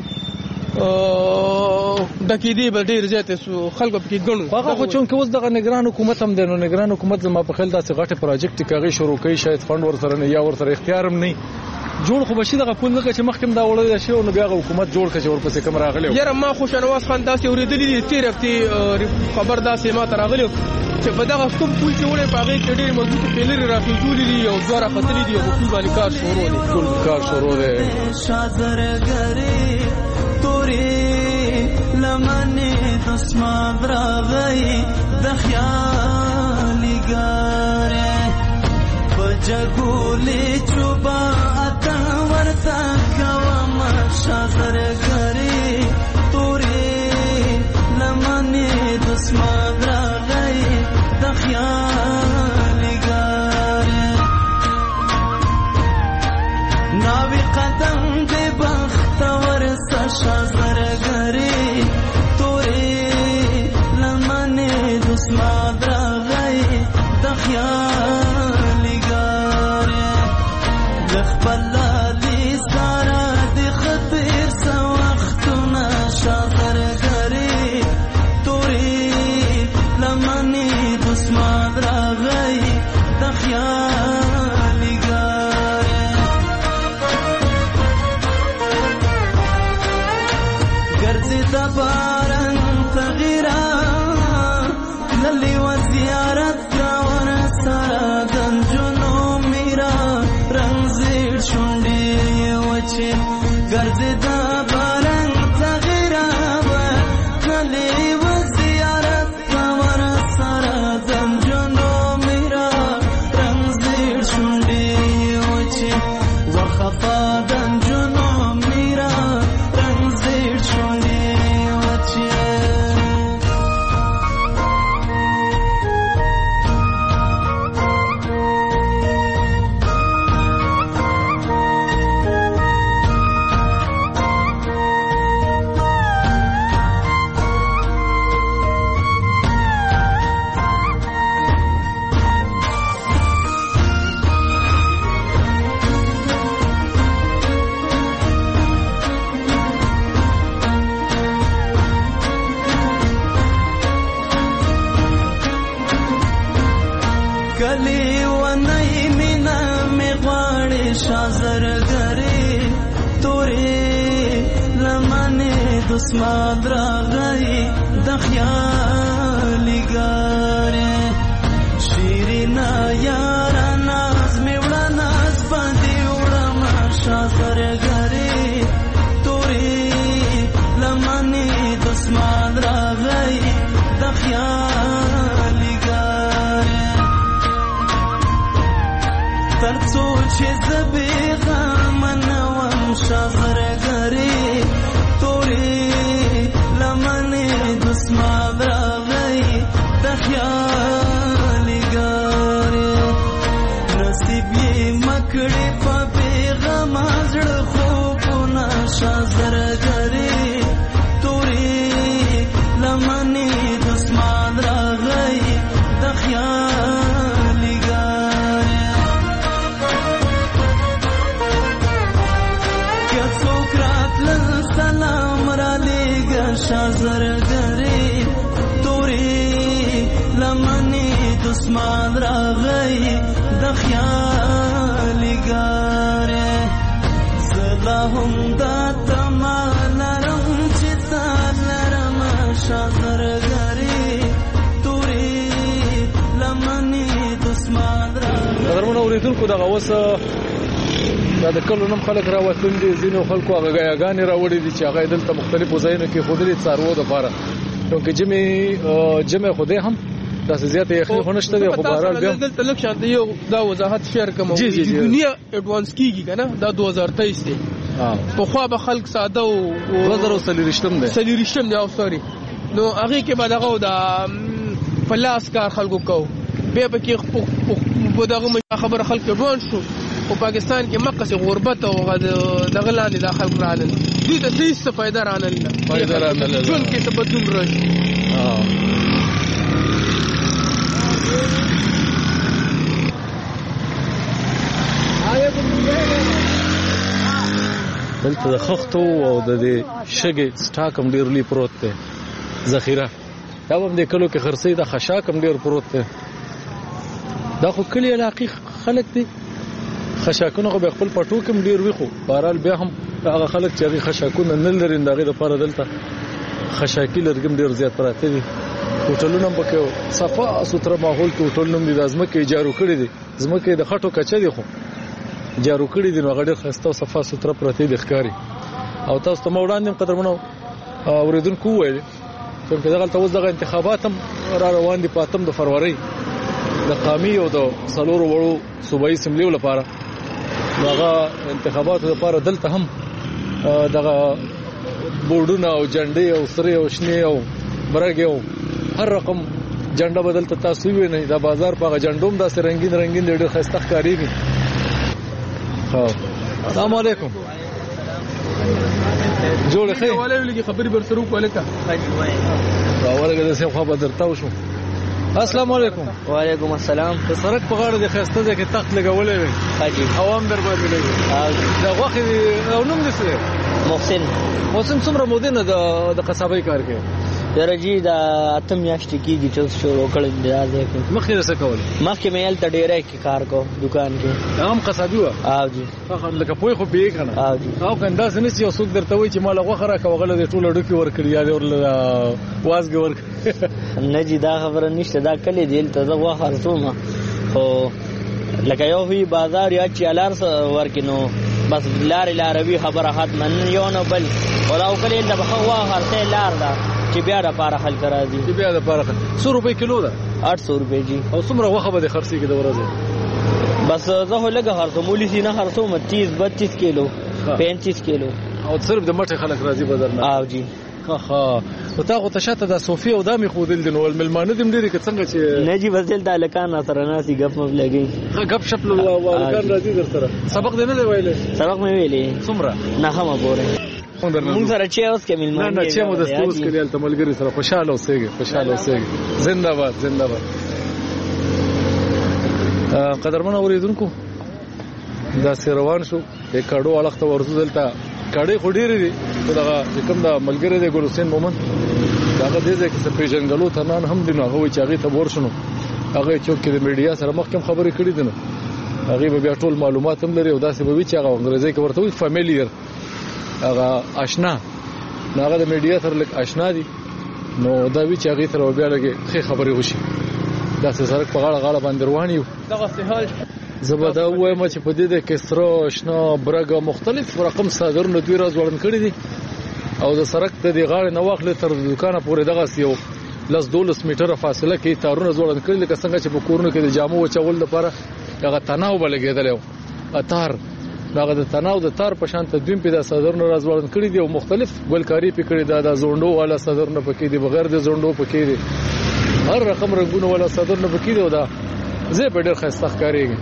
د کې دی به ډیر زیات خلکو په کې غنو هغه خو چون کې اوس دغه نگران حکومت هم دی نو نگران حکومت زما په خیال داسې غټه پروژیکټ کاغي شروع کوي شاید فند ورسره نه یا ورسره اختیار هم نه جوړ خو بشي دغه پول نه چې مخکم دا وړل شي او نو بیا حکومت جوړ کړي ورپسې کوم راغلی یاره ما خو شنواز خان داسې اوریدلې دي تیر هفته خبر داسې ما ته راغلی چې په دغه کوم پول چې وړي پاغي کې ډېر مضبوط پیلر راخېجولې دي او دواره خطرې دي او په باندې کار شروع دي ټول کار شروع دي شادرګری توري لمنه تسمع براغي د خیال ګاره بجګولې چوبا اتا ورتا کوم شادرګری توري لمنه تسمع براغي د خیال ګاره ناوی قدم دے بختور شازرگری توری لمن دسما درغی دخیالی گاری لخبلالی سارا دی خطیر سوختنا شازرگری توری لمن دسما درغی دخیالی گاری دبارن تغیرا نلی و زیارت کون سرا دنجنو میرا رنزیر شنڈی وچه گرز دبارن تغیرا نلی و زیارت کون سرا دنجنو میرا رنزیر شنڈی وچه وخفا دنجنو میرا رنزیر شنڈی شازرګری تورې لمنې دسمال راغی د خیالګارې شیرینا یارا ناز می وړه ناز باندې وړه ما شازرګری تورې لمنې دسمال راغی د خیالګارې ترڅو چې زبې غمنوم شازرګری تورې لمنې دسمال راغی د خیالګارې نصیب یې مکړې په بیغم زړه خوبونه شازرګری تورې لمنې دسمال راغی د خیالګارې که څوک راتلل سلام را لېږه شازرګری تورې لمنې دسمال راغی د خیالګارې زه لا هم دا تمه لرم چې تا لرم شازرګری تورې لمنې دسمال راغی. قدرمنو اورېدونکو دغه اوس دا د کلو نم خلک راوتل دي ځینو خلکو هغه ګاګانې راوړي دي چې هغه دلته مختلفو ځایونو کې ښودلي څاروو دپاره چونکې جمع خدای هم داسې زیاته یخني خو نشته دی خو بهرحال بیا دلته لږ شانته یو دا وضاحت شیر کوم دنیا اډوانس کیږي که نه دا 2023 دی پخوا به خلک ساده و 2023 دی څلېرویشتم دی او سوري نو هغې کې به دغه د په لاس کار خلکو کوو بیا به کې په دغه خبره خلک اډوانس شو په پاکستان کې مقصې غربت او دغه لاندې دا خلک رانل دوی ته هېڅ څه فایده رانل نه ژوند کې څه بدلون راشي. دلته د خښتو او د دې شګې سټاک هم ډېر لوی پروت دی ذخیره دا به هم دې کلو کې خرڅوي دا خشاک هم ډېر پروت دی دا خو کلي علاقې خلک دي خشاکونه خو به خپل پټو کې هم ډېر وي خو بهرحال بیا هم هغه خلک چې هغې خشاکونه نه لري د هغې دپاره دلته خشاکي لرګي هم ډېر زیات پراته دي هوټلونه هم پکې صفا سوتره ماحول کې هوټلونه هم دي دا ځمکې یې جارو کړي دي ځمکې یې د خټو کچه دي خو جارو کړي دي نو هغه ډېر ښایسته او صفا سوتره پرتې دي ښکاري او تاسو ته ما وړاندې هم قدرمنو اورېدونکو وویل چونکې دغلته اوس دغه انتخابات هم را روان دي په 8 د فروری د قامي او د 4 وړو صوبایي اسمبلیو لپاره نو هغه انتخاباتو لپاره دلته هم دغه بورډونه او جنډې او سرې او شنې او برګې او هر رقم جنډه به دلته تاسو ووینئ دا بازار په هغه جنډو هم داسې رنګین رنګین دی ډېر ښایسته ښکارېږي. السلام علیکم جوړ خیر ولې خبرې بر سره وکړه راورګه د سیمه خبر درته وشو. السلام علیکم. وعلیکم السلام. د سړک په غاړه د خسته ځای کې تخت لګولې وي حاجی عوام در باندې لګي دا واخې او نوم دې څه محسن څومره مودې نه د قصابۍ کار کوي درجی دا اتم میاشتې کېږي چې شروع کړم دی ځای کې مخکې څه کول مخکې مې هلته ډېری کې کار کو دکان کې هم قصابي وه او جی لکه پوی خو پیې که نه او جی او که همداسې نه چې یو څوک درته وایي چې ما له غوښه راکړه هغه له دې ټوله ډوکې ورکړي یا دې ورله وازګې ورکړي نه جی دا خبره نشته دا کلی دی هلته زه غوښه ارڅوم خو لکه یو وي بازار یا چې الار ورکړي نو بس لاروي خبره ختمه یو نه بل ولاو کلی هلته به ښه غوښه ارڅی لار ده چې بیا د پاره خلک راځي چې بیا د پاره 100 روپۍ کیلو ده 800 روپۍ جی او څومره غوښه به د خرڅېږي د ورځې بس زه خو لږه خرڅوم ولې نه خرڅوم 30-32 کیلو 35 کیلو او صرف د مټې خلک راځي بدر نه او جی ښه نو تا خو ته شاته د صوفي او دامې ښودل دي نو مېلمانه دې هم ډېرې که څنګه چې نه جي بس دلته هلکان راسره ناستي ګپ مپ لګوي ښه ګپ شپ هلکان راځي در سره سبق دې نه دی ویلی سبق مې ویلی څومره نښمه پورې مونږ سره چې اوس کې مېلمانه نه چې مو دستي اوس کړي هلته ملګري سره خوشحاله اوسېږي زنده باد قدرمنو اورېدونکو داسې روان شو د کاډو اړخ ته ورځو دلته کاډې خو ډېرې دي خو دغه چې کوم د ملګری دی ګل حسین مومن د هغه دې ځای کې څه پېژنګلو ته نان هم دي نو هغه وایي چې هغې ته ورشو نو هغه یې چوک کې د میډیا سره مخکې هم خبرې کړي دي نو هغه به بیا ټول معلومات هم لري او داسې به وي چې هغه انګریزي کې ورته وي فامیلیر هغه آشنا هغه د میډیا سره لږ آشنا دي نو دا وی چې هغه تر بیا لګي خبرې وشي دا سره په غاړه باندې روان یو دغه سهال زبدا وایم چې په دې د کسرو شنو برګه مختلف رقم صادرونه دوی راز وړاندې کړی دي او د سړک د غاړې نو واخلې تر دکانه پورې دغه یو 12 میټره فاصله کې تارونه جوړل کړل لکه څنګه چې په کورونو کې د جامو چول لپاره هغه تناو بلګیدل او اتار دغه د تناو د تار په شان تدوین په د صدرونو راز وړاندې کړی دي او مختلف ګلکاری په کړی د زوندو والا صدرونه پکې دي بغیر د زوندو پکې دي هر رقم رنگونو والا صدرونه پکې دي او دا زه په ډېر خسته ښکاریږي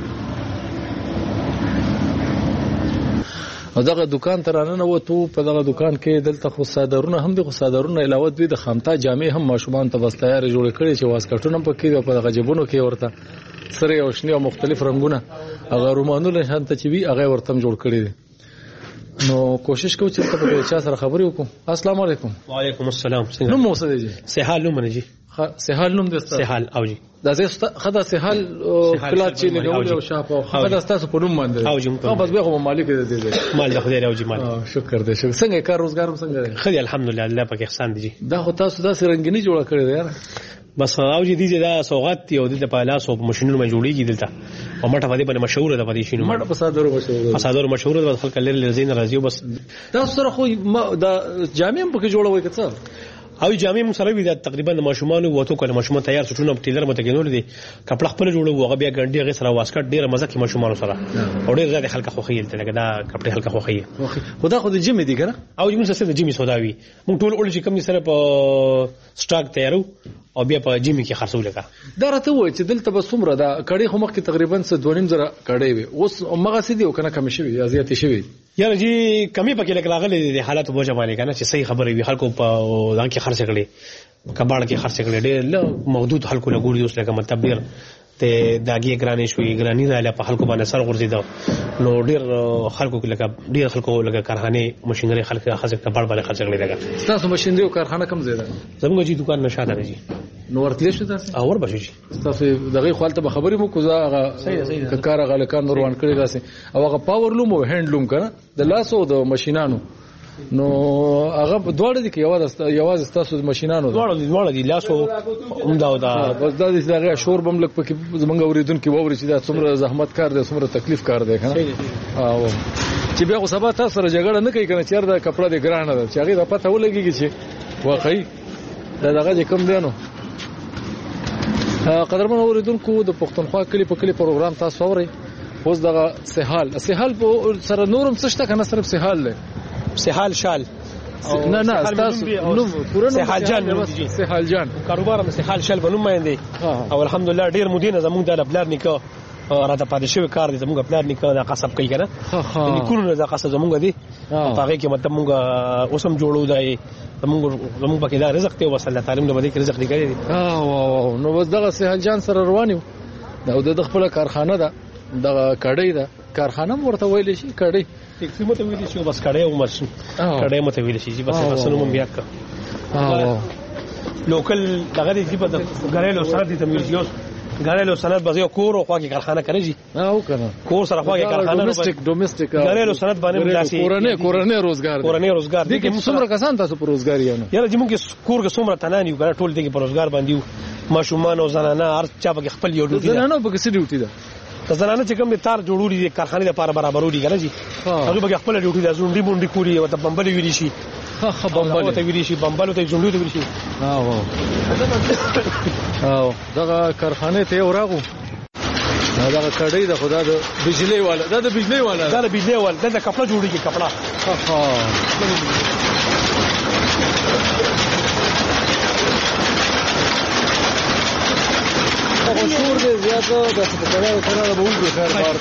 او دغه دکان ترانه وته په دغه دکان کې دلته خو صادرونه هم دي خو صادرونه علاوه دوی د خامتا جامې هم ماشومان ته وسلایره جوړ کړي چې واسکټونه پکې او په دغه جبونو کې ورته سره او شنه او مختلف رنگونه هغه رومانونه شانته چې وی هغه ورته جوړ کړي دي نو کوشش کوو چې په چا سره خبرې وکړو السلام علیکم وعلیکم السلام څنګه نو مو څه دی سهال نوم نه جی سهال نوم دسته سهال او جی دا زه خدا سهال کلا چې لګول او شاپو خدا تاسو په نوم باندې او جی او بس به مالک دې مال د خدای او جی مال شکر دې شکر څنګه کار روزګار څنګه دی خدای الحمدلله الله پاک احسان دی دا خو تاسو دا سرنګنی جوړ کړی دی یار بس او جی دې دا سوغات دی او د پالاس او ماشينونو باندې جوړیږي دلته او مټه باندې مشهور ده پدې شینو مټه په صادرو مشهور ده خلک لري زین راځي بس تاسو سره خو دا جامع په کې جوړوي که څه او جامع مو سره وی دا تقریبا ماشومان وته کله ماشومان تیار سټونه په ټیلر متګنول دي کپړه خپل جوړو هغه بیا ګنډي هغه سره واسکټ ډیره مزه کې ماشومان سره او ډیر زیات خلک خو خیل ته دا کپړه خلک خو خیل خدا خو د جیم دي کنه او موږ سره د جیمي سوداوي موږ ټول اول چې کم سره په سټاک تیارو او بیا په جیمي کې خرڅول کا دا راته وای چې دلته به څومره دا کړي خو مخ کې تقریبا 2.5 زره کړي وي اوس مغاسي دي او کنه کم شوی یا زیات شوی یاره جی کمی پکې لګلاغلې دي حالات بوجه باندې کنه چې صحیح خبره وي خلکو په دغه کې خرڅ کړي کباړ کې خرڅ کړي ډېر محدود خلکو لګوري اوس لکه مطلب ډېر ته داګي ګرانې شوې ګرانی رااله په خلکو باندې سر غورځیدو نو ډېر خلکو کې لکه ډېر خلکو لکه کارخانه ماشينري خلک خرڅ کباړ باندې خرڅ کړي دغه تاسو ماشينري او کارخانه کم زیاده زموږ جی دکان نشاده دي نو ورتلی شو تاسو اور بشو جی تاسو دغه خپلته به خبرې مو کوزا هغه کار هغه لکان روان کړی داسې او هغه پاور لوم او هند لوم کنه د لاسو د ماشينانو نو هغه دواړه دي کې یواز تاسو د ماشينانو دواړه دي لاسو عمده او دا بس دا دغه شور بم لک پکې زمونږ اوریدونکو ووري چې دا څومره زحمت کار دی څومره تکلیف کار دی کنه او چې بیا خو سبا تاسو سره جګړه نه کوي کنه چې دا کپڑا دی ګرانه ده چې هغه د پته ولګيږي چې واقعي دا دغه کوم دی نو قدرمن اوریدونکو د پښتونخوا کلی په کلی پروګرام تاسو اوري اوس دغه سهال په سره نورم څه شته کنه صرف سهال له سهال شال نه تاسو نو پورن سهال جان سهال جان کاروبار مې سهال شال بنوم باندې او الحمدلله ډیر مدینه زموږ د بلار نکاح راته پاتې شوی کار دي زموږ بلار نکاح د قصب کوي کنه نکونو د قصب زموږ دي هغه کې مطلب موږ اوسم جوړو دی زموږ پکې دا رزق ته وصله تعلیم د باندې رزق لګی دي نو بس دغه سهال جان سره روان یو د خپل کارخانه ده دغه کړی ده کارخانه ورته ویل شي کړی ټیکسي مته ویل شي بس کړی او مرشي کړی مته ویل شي بس بسنو مم بیا کا لوکل دغه دی په غړېلو سره دي تمیزیوس غړېلو سند بزیو کور او خواږه کارخانه کوي جی او کنه کور سره خواږه کارخانه ډومېسټک غړېلو سند باندې ملاسي کورنۍ روزګار دي کې څومره کسان تاسو پر روزګار یې یاره چې موږ کور کې څومره تنانی وګړه ټول دي پر روزګار باندې ماشومان او زنانه هر چا به خپل یو ډیوټي زنانه به څه ډیوټي ده زنانه چې کوم تار جوړوري دي کارخانه لپاره برابروري کنه جی هغه به خپل ډیوټي د زونډي مونډي کولی او ته بمبلي ویلی شي بمبلو ته ویلی شي بمبلو ته زونډي ته ویلی شي او دغه کارخانه ته وراغو دغه کړی د خدا د بجلی والا د بجلی والا د کپڑا جوړیږي کپڑا او شور دې زیاته د سپکاوي سره به وګورئ خیر بار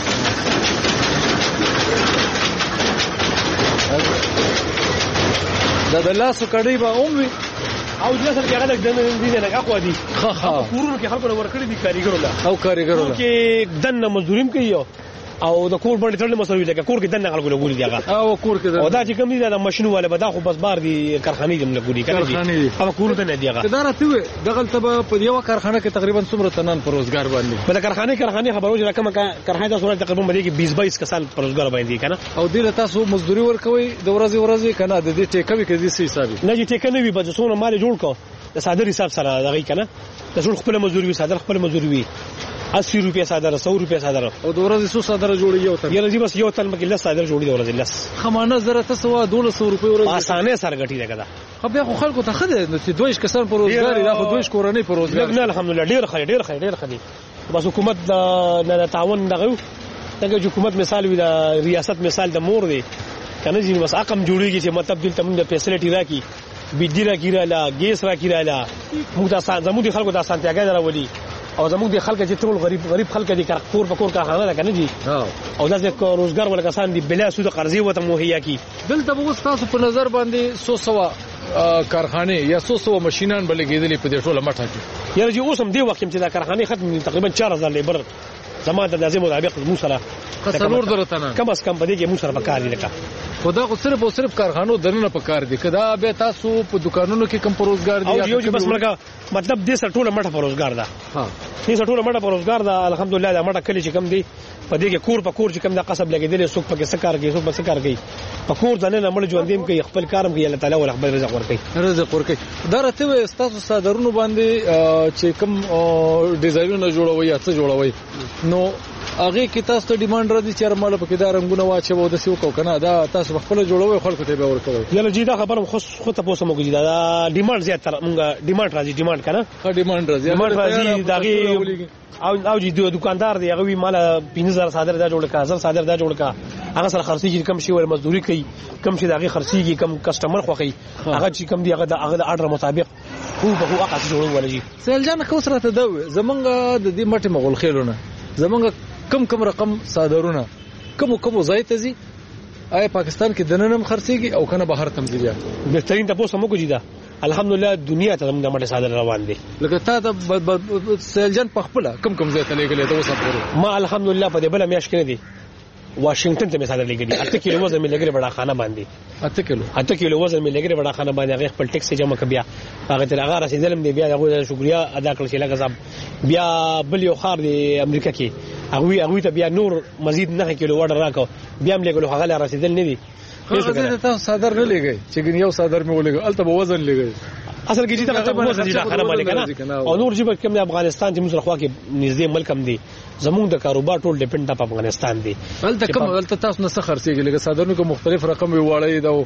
دا د لاسو کړي به اومي او د سره هغه د نه اقوا دي کورونو کې خلکو ورکړي دي کاریګرو لا او کاریګرو کې دنه مزدوریم کوي او د کور باندې تړل مسوي لکه کور کې دنه خلکو له ګوري دیغه او کور کې او دا چې کوم دي دا ماشين والا به دا خو بس بار دي کارخانه جمله ګوري کنه او کور ته نه دیغه دا راته دغه ته په یو کارخانه کې تقریبا څومره تنان پر روزګار باندې په کارخانه خبرو چې رقم کارخانه تاسو تقریبا باندې کې 20-22 کسان پر روزګار باندې کنه او دې تاسو مزدوري ورکوي د ورځې کنه د دې ټیکوي کې دې حساب نه چې ټیک نه وي به څونه مال جوړ کو د صادر حساب سره دغه کنه د ټول خپل مزدوري وي صادر خپل مزدوري وي 80 روپیا صادر 100 روپیا صادر او د ورځې 100 صادر جوړي یو تل یله بس یو تل مکه له صادر جوړي د ورځې لس خمانه زره ته سوا 200 روپیا ورځ اسانه سره غټي ده خو بیا خو خلکو ته خده نو چې دویش کسان پر روزګار دا خو دویش کورنۍ پر روزګار نه الحمدلله ډیر خیر بس حکومت د تعاون دغه حکومت مثال وي د ریاست مثال د مور دی کنه جی بس اقم جوړیږي چې مطلب دلته موږ د فیسیلیټي راکې بجلی راکې رااله ګیس راکې رااله موږ د زموږ خلکو د سانتیاګا راولي او زموږ د خلک چې ټول غریب خلک دي کور په کور کارخانه ده کنه جی او دا د روزګار ولا کسان دي بلا سود قرضې وته مهیا کی دلته به تاسو په نظر باندې 100 کارخانه یا 100 ماشينان بلګېدلې په دې ټوله مټه کې یاره جی اوس هم دی وخت چې دا کارخانه ختم تقریبا 4000 لیبر زموږ د لازم مطابق مو سره څلور درته کم از کم په دې کې مو سره پکار دي لکه خدا خو صرف او صرف کارخانو دنه پکار دي کدا به تاسو په دکانونو کې کم روزګار دي او یو بس مطلب دې سره ټوله مټه پر روزګار ده ها دې سره ټوله مټه پر روزګار ده الحمدلله دا مټه کلی چې کم دي په دې کې کور په کور چې کم د قصب لګیدل سوق په کې سکار کې سوق په سکار کې په کور ځنه نه مړ ژوندیم کې خپل کارم کې الله تعالی ول خپل رزق ورکړي دا راته تاسو صادرونو باندې چې کم ډیزاینونه جوړوي یا څه جوړوي نو هغه کې تاسو ته ډیماند راځي چې مال په کې دا رنگونه واچو د سیو کو کنه دا تاسو خپل جوړوي خلکو ته به ورکوي یله جی دا خبره خو ته پوسه موږ دا ډیماند زیات تر موږ ډیماند راځي ډیماند کنه ډیماند راځي داغي او جی دکاندار دی هغه وی مال 15000 صادر دا جوړ کا 1000 صادر دا جوړ کا هغه سره خرڅي کم شي ول مزدوري کوي کم شي داغي خرڅيږي کم کسٹمر خوخي هغه چې کم دی هغه د اډر مطابق خو به هغه جوړول ولجی سیل جان خو سره ته دا زمونږ د دې مټه مغول خېلونه زمونږ کم رقم صادرونه کوم ځای ته زی آیا پاکستان کې دننم خرڅيږي او کنه بهر تمځي بهترین تاسو موږ جیدا الحمدلله دنیا ته موږ مټه صادر روان دي لکه تا د سیلجن په خپل کم ځای ته لګلې ته وسه ما الحمدلله په دې بل میاش کې دي واشنگټن ته صادر لګلې 8 کیلو وزن مې لګلې بڑا خانه باندې 8 کیلو وزن مې لګلې بڑا خانه باندې هغه خپل ټیکس جمع کبیا هغه تر هغه رسیدلم دی بیا هغه شکریا ادا کړل چې لکه صاحب بیا بل یو خار دی امریکا کې هغه ته بیا نور مزید 9 کیلو وړ راکو بیا هم لګلو هغه رسیدل نه دي هغه ته صادر نه لګي چې یو صادر مې ولګ الته به وزن لګي اصل کې چې ته په وزن دي خراب مالک او نور جيب کوم د افغانستان چې موږ خوا کې نږدې ملک هم دي زموږ د کاروبار ټول ډیپند په افغانستان دي الته کوم الته تاسو نه څه خرڅيږي لکه صادرونو کې مختلف رقم وی وړي دا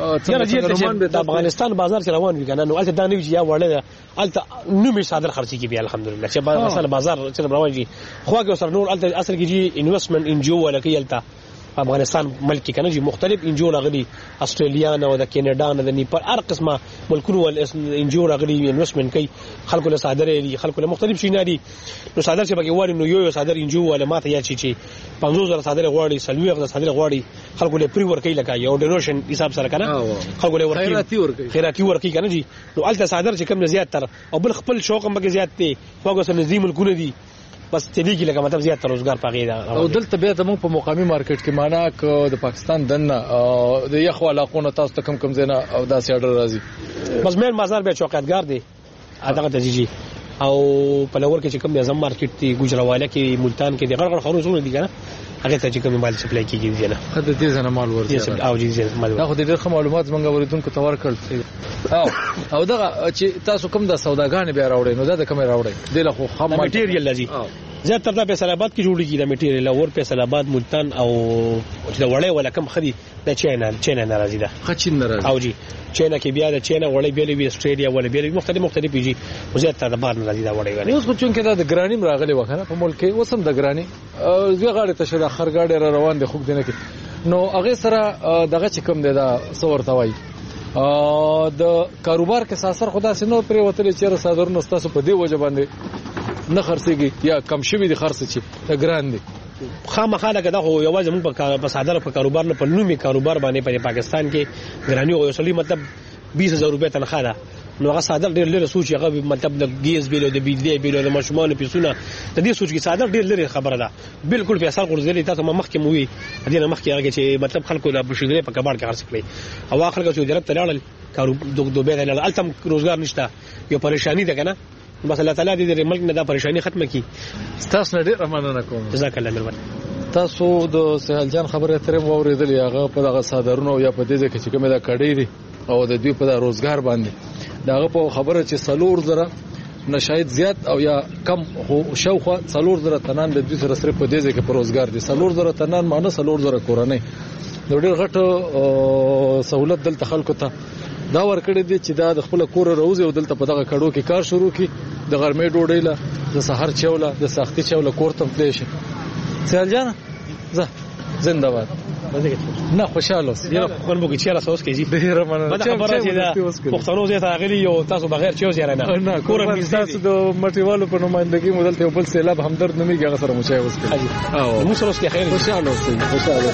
څنګه د افغانستان بازار چې روان وي کنه نو الته دانوي چې یا وړي الته نو می صادر خرڅيږي بیا الحمدلله چې مثلا بازار چې روان دي خو کې سره نور الته اصل کې جی انویسټمنت ان جو ولا کې الته افغانستان ملک کنه جی مختلف انجو راغلي استرالیا نه د کینیډا نه د نیپال هر قسمه ملکونو ول انجو راغلي انویسټمنت کوي خلکو له صادره دي خلکو له مختلف شي نه دي نو صادر چې بګي وړي نو یو صادر انجو ولا ماته یا چی 50000 صادر غواړي سلوي صادر غواړي خلکو له پری ور کوي لکه یو ډونیشن حساب سره کنه خلکو له خیراتی ور کوي کنه جی نو الته صادر چې کم زیات تر او بل خپل شوق هم بګي زیات دي خو سره نظیم ملکونه دي بس تدې کې لکه مطلب زیات روزګار پاګی دا او دلته بیا زموږ په مقامی مارکیټ کې معنا ک د پاکستان دنه د یخو علاقونو تاسو ته کم زینا او داسې اډر راځي بس مېل مازار به چوکاتګار دی اته ته جی او په لور کې چې کوم اعظم مارکیټ دی ګجراواله کې ملتان کې د غړغړ خروجونه دي کنه هغه ته چې کوم مال سپلای کیږي نه خدای دې زنه مال ورته او دې مال دا خو دې معلومات زمونږ اوریدونکو ته ورکړل او دا چې تاسو کوم د سوداګانې بیا راوړئ نو دا د کوم راوړئ د له خو خام میټیریل لذي زیات تر د فیصل آباد کې جوړیږي د میټیریل اور فیصل آباد ملتان او چې د وړې ولا کم خدي د چینا ناراضي ده خچین ناراضي او جی چینا کې بیا د چینا وړې بیلې استرالیا ولا بیلې مختلف پیږي زیات تر د بار ناراضي ده وړې غني اوس خو چون کې د ګرانی راغلي وخنه په ملک کې وسم د ګرانی زوی غاړه ته شره خرګاډه را روان دي خوب دینه کې نو هغه سره دغه چې کوم دی دا څور توای د کاروبار کې ساسر خدا سينو پر وتل چې صادرونو تاسو په دی وجه باندې نه خرڅيږي یا کم شوی دي خرڅ چی د ګران دي خامخاله کدا خو یوازې موږ په صادره په کاروبار نه په نومي کاروبار باندې په پاکستان کې ګرانی او اصلي مطلب 20000 روپے تنخواه ده نو هغه صادق ډېر لري سوچ هغه مطلب د ګیس بیل او د بجلی بیل او د ماشومان پیسونه د دې سوچ کې صادق ډېر لري خبره ده بالکل په اثر ورزلې تاسو ما مخکې موي دې نه مخکې هغه چې مطلب خلکو لا بشګلې په کباړ کې خرڅ کړي او خلکو چې درته لاړل کارو دوبه نه التم روزګار نشته یو پریشانی ده کنه بس الله تعالی دې ملک نه دا پریشانی ختمه کړي تاسو نه ډېر مننه کوم جزاک الله مهربان تاسو د سهل جان خبره ترې واورېدلې هغه په دغه صادرونو یا په دې کې چې کومه دا کړې دي او د دوی په روزګار باندې داغه په خبره چې 3,000 نه شاید زیات او یا کم خو شاوخوا 3,000 تنان د دوی سره په دې کې په روزګار دي 3,000 تنان معنی 3,000 کورنۍ د ډېر غټ سہولت دلته خلکو ته دا ورکړې دي چې دا د خپل کور روزي او دلته په دغه کډو کې کار شروع کی د غرمې ډوډۍ له د سحر چوله د ساختي چوله کور ته پلی شي سهل جان زنده باد نه خوشاله اوسئ یره خپل مو کې چیرې سوس کې جی ډیر مننه چې خبره چې دا پښتنو زه ته غلي یو تاسو بغیر چوز یاره نه کور تاسو د مټیوالو په نمائندګي مودل ته بل سیلاب همدرد نمی هغه سره مشای اوس کې او مو سره اوس کې خیر خوشاله اوسئ خوشاله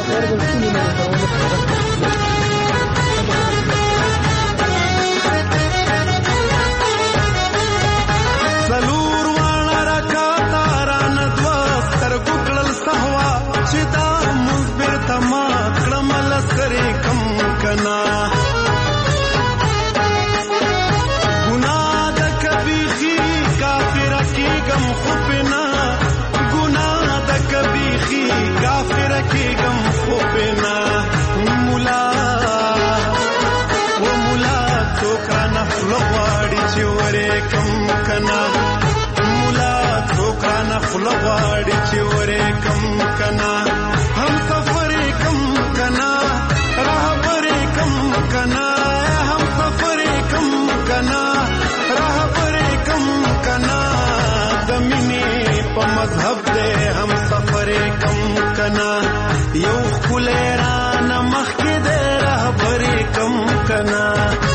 फुलवाड़ी चिवरे कम कना हम सफरे कम कना राहबरे कम कना हम सफरे कम कना राहबरे कम कना दमिनी प मजहब दे हम सफरे कम कना यौ खुलेरा नमख के दे राहबरे कम कना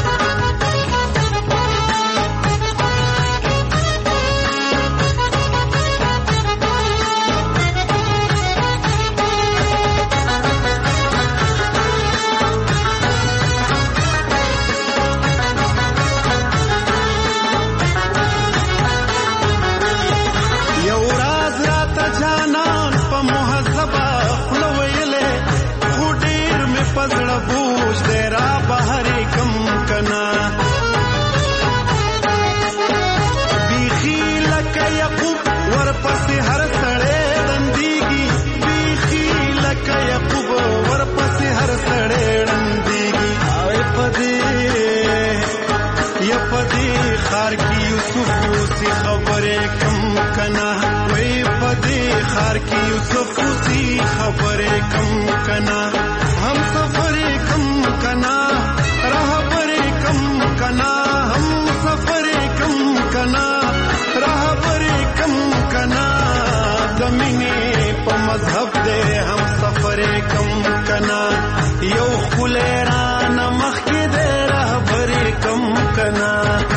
बूझ तेरा बाहरी कम कना बीखी लकयकूब वर पसी हर सड़े रंदीगी बीखी लकयकूब वर पसी हर सड़े रंदीगी आए पदी ये पदी खार की यूसुफ सी खबरें कम कना वही पदी खार की यूसुफ सी खबरें कम कना हम सफरे कम कना राहबरे कम कना हम सफरे कम कना राहबरे कम कना जमीने प मजहब दे हम सफरे कम कना यौ खुलेरा नमख के दे राहबरे कम कना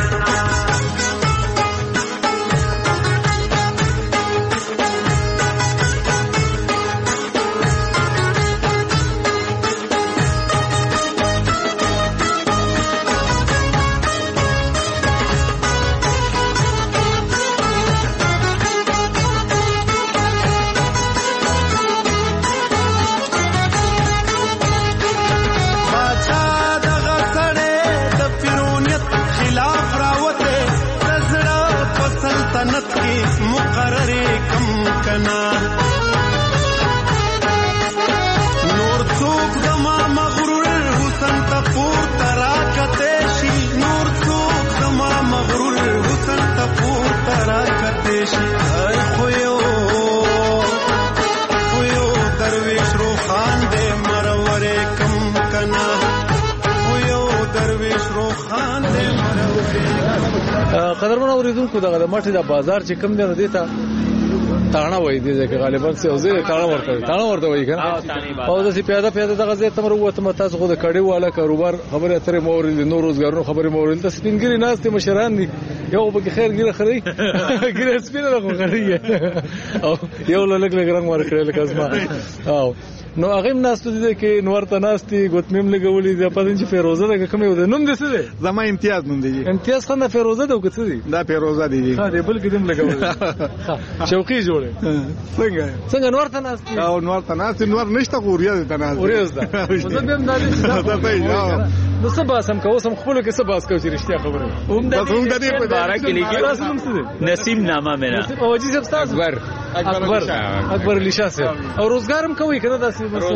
मुकर्रे कम कना नूर सूख दमा मगरूर हुसन तपूर तराकतेशी नूर सूख दमा मगरूर हुसन तपूर तराकतेशी अय खोयो दरवेश रोखान दे मरवरे कम कना खोयो दरवेश रोखान दे मरवरे قدرمن اوریدونکو دغه مټه د بازار چې کم دی نو دیتا تاڼه وای دي چې غالبا څه اوزه تاڼه ورته وای کنه او د سی پیاده دغه زه تمر وته متاز خو د کړي والا کاروبار خبره اترې مورید نو روزګارونو خبره مورید د سپینګری ناس ته مشران دي یو به خیر ګیره خري ګیره سپینه خو خري او یو لږ رنگ ورکړل کزما او نو هغه ناستو دي کې نورته ناستي ګوتمیم لګولې د پدین چې فیروزه ده کومه و ده نوم دې څه ده زما امتیاز نوم دی امتیاز خنه فیروزه ده وکړه دي دا فیروزه دی ها دې بل کې دم لګولې شوقي جوړه څنګه نورته ناستي او نورته ناستي نور نشته غوریا ده ناستي غوریا ده زه به هم دالې نو سبا سم کو سم خپل کې سبا اس کو چې رښتیا خبره هم د دې په بارا کې لیکي نسیم نامه میرا او جی صاحب استاد اکبر علی شاه صاحب او روزګارم کوي کنه داسې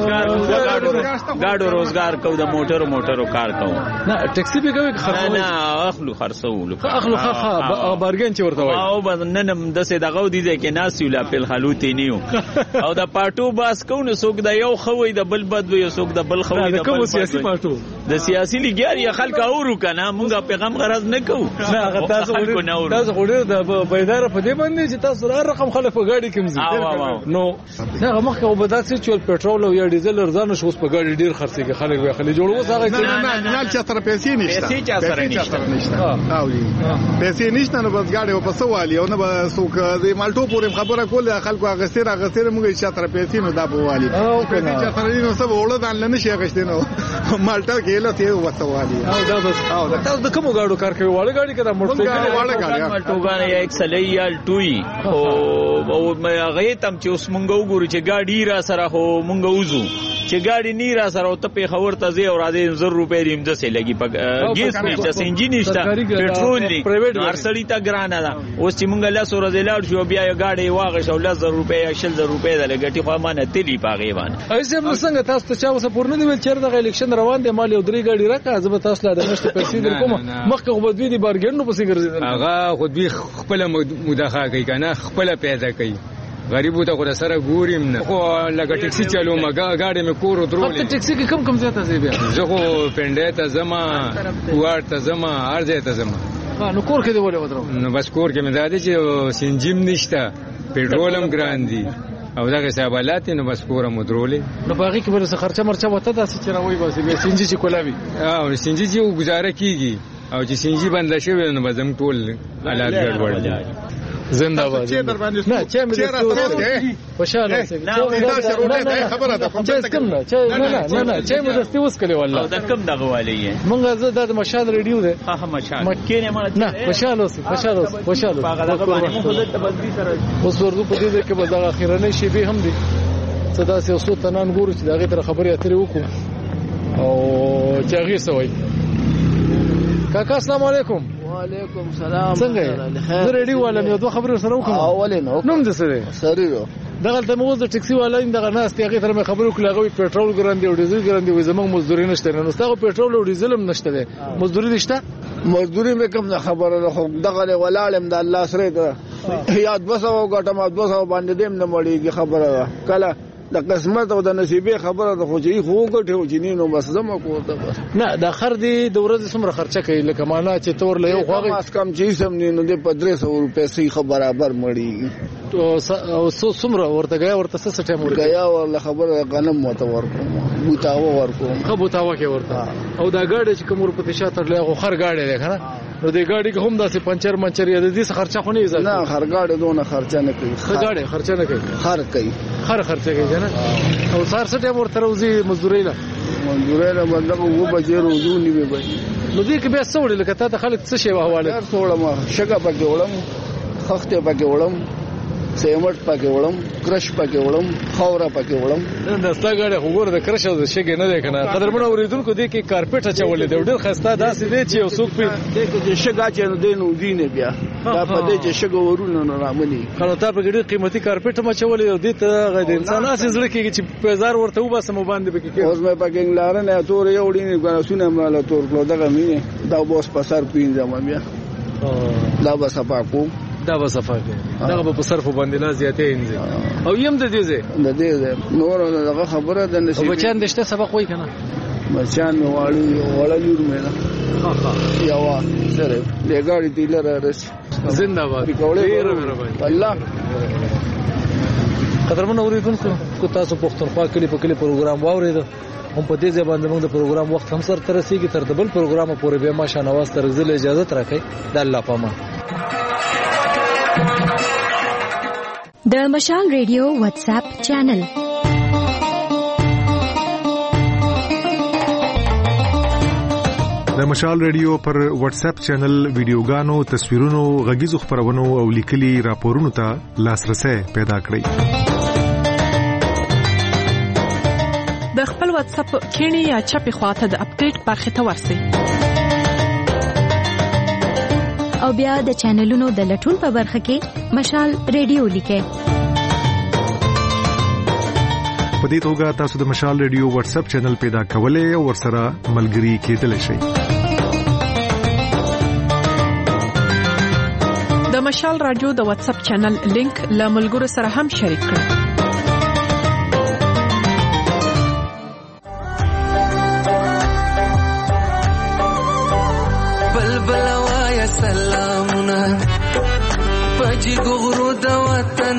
گاډو روزګار کو د موټرو کار کو نه ټیکسي به کوي خرڅول نه اخلو خرڅول اخلو بارګن چې ورته وای او نن د سه دغه دي چې ناسیو لا په خلوت نیو او د پټو باس کو نو څوک د یو خوي د بل بد وي څوک د بل خوي د بل سیاسي پټو د سیاسي لګیاري خلک اورو کنه مونږه پیغام غرض نه کو نه هغه تاسو غوډر د بيدار په دې باندې چې تاسو رقم خلک په ګاډي کې مزي نو هغه مخکې وبداسي چې پټرول او یا ډیزل ارزان شو اوس په ګاډي ډیر خرڅيږي خلک به خلک جوړو هغه نه چا سره پیسې نشته او پیسې نشته نو بس ګاډي په سوالي او نه به څوک د مالټو پورې خبره کوله خلکو هغه سره موږ چې سره پیسې نو دا بوالي او کنه چې سره نو سب وړه دان نه شي غشته نو مالټا کېله ته وسوالي او دا بس او تاسو د کوم ګاډو کار کوي واړه ګاډي کړه موټر مالټو غاړي یا ایکسلې یا ټوي او هغه تم چې اوس مونږ وګورو چې ګاډي را سره هو مونږ وځو چې ګاډي نه را سره او ته په خبر ته زی او را دې 100 روپے دیم د سه لګي په ګیس نشته سنجي نشته پټرول دی ارسړی تا ګرانه ده اوس چې مونږ له سور زیلاړ شو بیا ګاډي واغښ او 100 روپے یا 100 روپے د لګټي خو مانه تلی پاغي باندې ایسه موږ څنګه تاسو ته چا وسه پورنه دی چې دغه الیکشن روان دی مال یو درې ګاډي راکړه زه تاسو لا د نشته پیسې درکوم مخکې خو بدوی دی بارګن نو پسې ګرځیدل هغه خو دوی خپل مداخله کوي کنه خپل پیدا کوي غریبو ته خو سره ګوریم نه خو لکه ټیکسي چالو مګه گاډي مې کور درولې ته ټیکسي کې کم ځای ته ځي بیا زه خو پنده ته زما کوار ته زما ارزه ته زما نو کور کې دی ولې ودرو نو بس کور کې مې زده چې سنجیم نشته پټرولم ګران دي او دغه حسابات نو بس کور مو درولې نو باغی کې ورسره خرچه مرچه وته داسې چې راوي بس به سنجي چې کولاوي او سنجي چې گزاره کیږي او چې سنجي بند شوی نو بزم ټول حالات ګډوډ دي زنده باد نه چې مې خوشاله اوسې نه دا شروع ده خبره ده چې کوم نه چې مې دستي وس کړی والله دا کم دغه والی مونږ زه د مشال ریډیو ده ها مشال مکه نه مړ نه خوشاله اوسې هغه باندې مو خود ته بدلی سره اوس ورغو په دې کې به دا اخیرنه شی به هم دي صدا سي اوسو تنان ګورو چې دغه تر خبرې اترې وکړو او چاغي سوي کاکا السلام علیکم وعلیکم سلام څنګه زه ریډیو والم یو دوه خبرې سره وکم اولین نوم دې سره سریرو دغه ته موږ د ټیکسي والا دغه ناس ته هغه تر مې خبرو کړل هغه پېټرول ګران دی او ډیزل ګران دی زموږ مزدوري نشته نو ستاسو پېټرول او ډیزل هم نشته دی مزدوري نشته مزدوري مې کوم خبره ده خو دغه ولالم د الله سره ده یاد بسو غټم 200 باندې دیم نه مړیږي خبره ده کله د قسمت او د نصیبې خبره ده خو چې خو ګټو چې نینو بس زما کوته بس نه د خر دی د ورځې څومره خرچه کوي لکه معنا چې تور له یو خواږه ماس کم چې سم نینو د 300 روپے سي برابر مړیږي او څومره ورته غیا ورته څه ټیم ورغیا ول خبره غنم موته ورکوم بوتاو ورکوم خو بوتاو کې ورته او دا ګاډي چې کوم ورپته شاته له خر ګاډي ده کنه نو د ګاډي کې هم داسې پنچر منچر یا د دې خرچه خو نه ایزه نه خر ګاډي دونه خرچه نه کوي خر ګاډي خرچه نه کوي خر کوي خر خرچه کوي نه او سار څه ټیم ورته روزي مزدوري له مطلب وو بجې روزو نیوي به نو دې کې بیا څوړي لکه ته خلک څه شی حواله څوړم شګه پکې وړم خخته پکې وړم سیمټ پکې وړم کرش پکې وړم خاورا پکې وړم دا ستګړې وګوره د کرش او د شګې نه ده کنه قدرمنه اوریدونکو دې کې کارپټ اچولې دی ډېر خسته داسې دی چې اوسوک په دې کې شګه چې نه دینو دینه بیا دا په دې چې شګه ورونه نه رامني کله تا په ډېر قیمتي کارپټ مچولې او دې ته غد انسان اسې زړه کې چې پیزار ورته وباسم باندې به کې اوس مې پکې لار نه تور یو ډینې کنه سونه مال تور کړو دغه مینه دا بوس په سر پینځم بیا دا بس پاکو دا به صفه کوي دا به په صرف باندې لا زیاتې انځي او یم د دې نور دغه خبره د نصیب بچان دشته سبق وای کنه بچان وړي مې نه یوا سره لګاړي دیلر رس زنده باد ډیر مهرباني الله قدرمن اوریدونکو کو تاسو پښتونخوا کلی په کلی پروګرام واورید هم په دې ځای باندې موږ د پروګرام وخت هم سره ترسيږي تر د بل پروګرام پورې به ما شانواز تر زل اجازه ترکې د الله پامان د مشال ریډیو واتس اپ چینل د مشال ریډیو پر واتس اپ چینل ویډیوګانو، تصویرونو، غږیزو خبرونو او لیکلي راپورونو ته لاسرسي پیدا کړئ. د خپل واتس اپ کینی یا چپی خواته د اپډیټ برخه ته ورسئ. او بیا د چینلونو د لټون په برخه کې مشال ریډیو لیکئ. په دې توګه تاسو د مشال ریډیو واتس اپ چینل پیدا کولای او ورسره ملګري کېدلی شئ. د مشال رادیو د واتس اپ چینل لینک له ملګرو سره هم شریک کړئ. بلبل وایا سلامونه پجی ګورو د وطن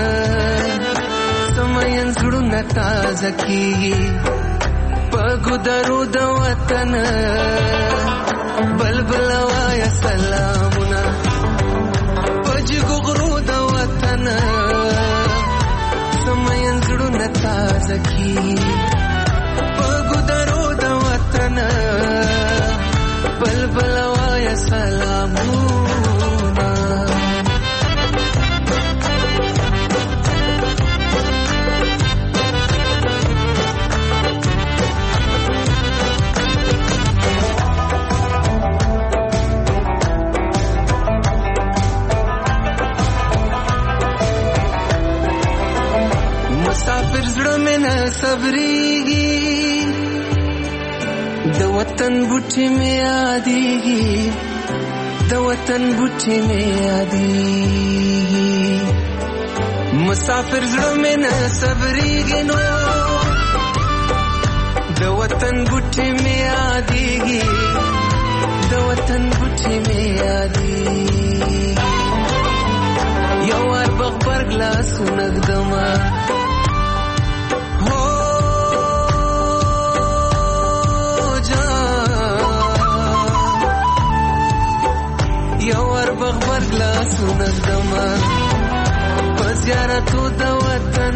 سمین زړونه تازه کیږي پګو درو د وطن بلبل وایا سلامونه پجی ګورو د وطن سمین زړونه تازه کیږي پګو درو د وطن بلبل وایا سلامونه مسافر زړه مې نه صبرېږي د وطن بوټي مې یادېږي د وطن بوټي مې یادېږي مسافر زړه مې نه صبرېږي نو د وطن بوټي مې یادېږي د وطن بوټي مې یادېږي یو وار بغبرګ لاسونه ږدمه بغبر گلاسونه دما پزیارتو د وطن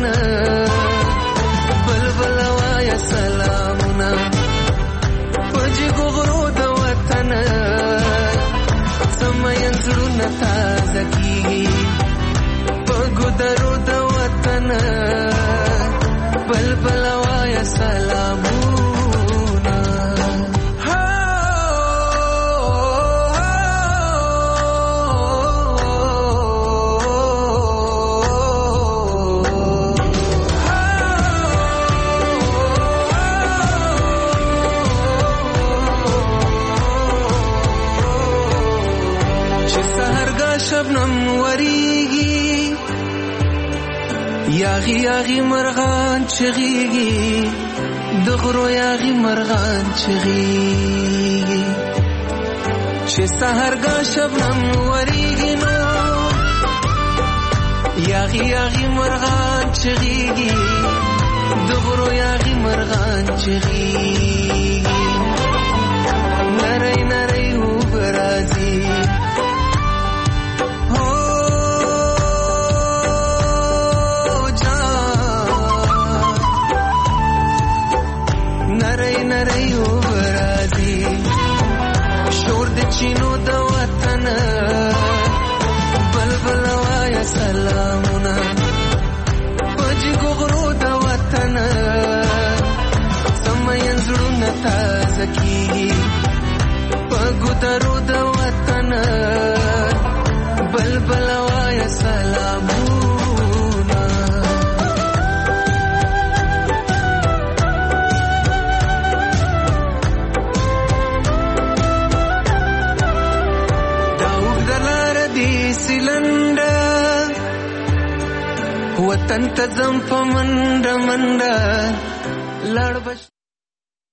بلبل وایا سلامونه پجی ګورو د وطن سمین زړونه تازه کیږي پګو درو د وطن بلبل وایا سلامونه شبنم وریږي یاغي یاغي مرغان چغيږي دغرو یاغي مرغان چغيږي چې سحرګه شبنم وریږي نو یاغي یاغي مرغان چغيږي دغرو یاغي مرغان چغيږي نری نری وبرازي چینو د وطن بلبل وایا سلامونه پجی ګورو د وطن سمین زړونه تازه کیږي پګو درو د وطن بلبل وایا سلامونه وطن ته ځم په منډه منډه لړ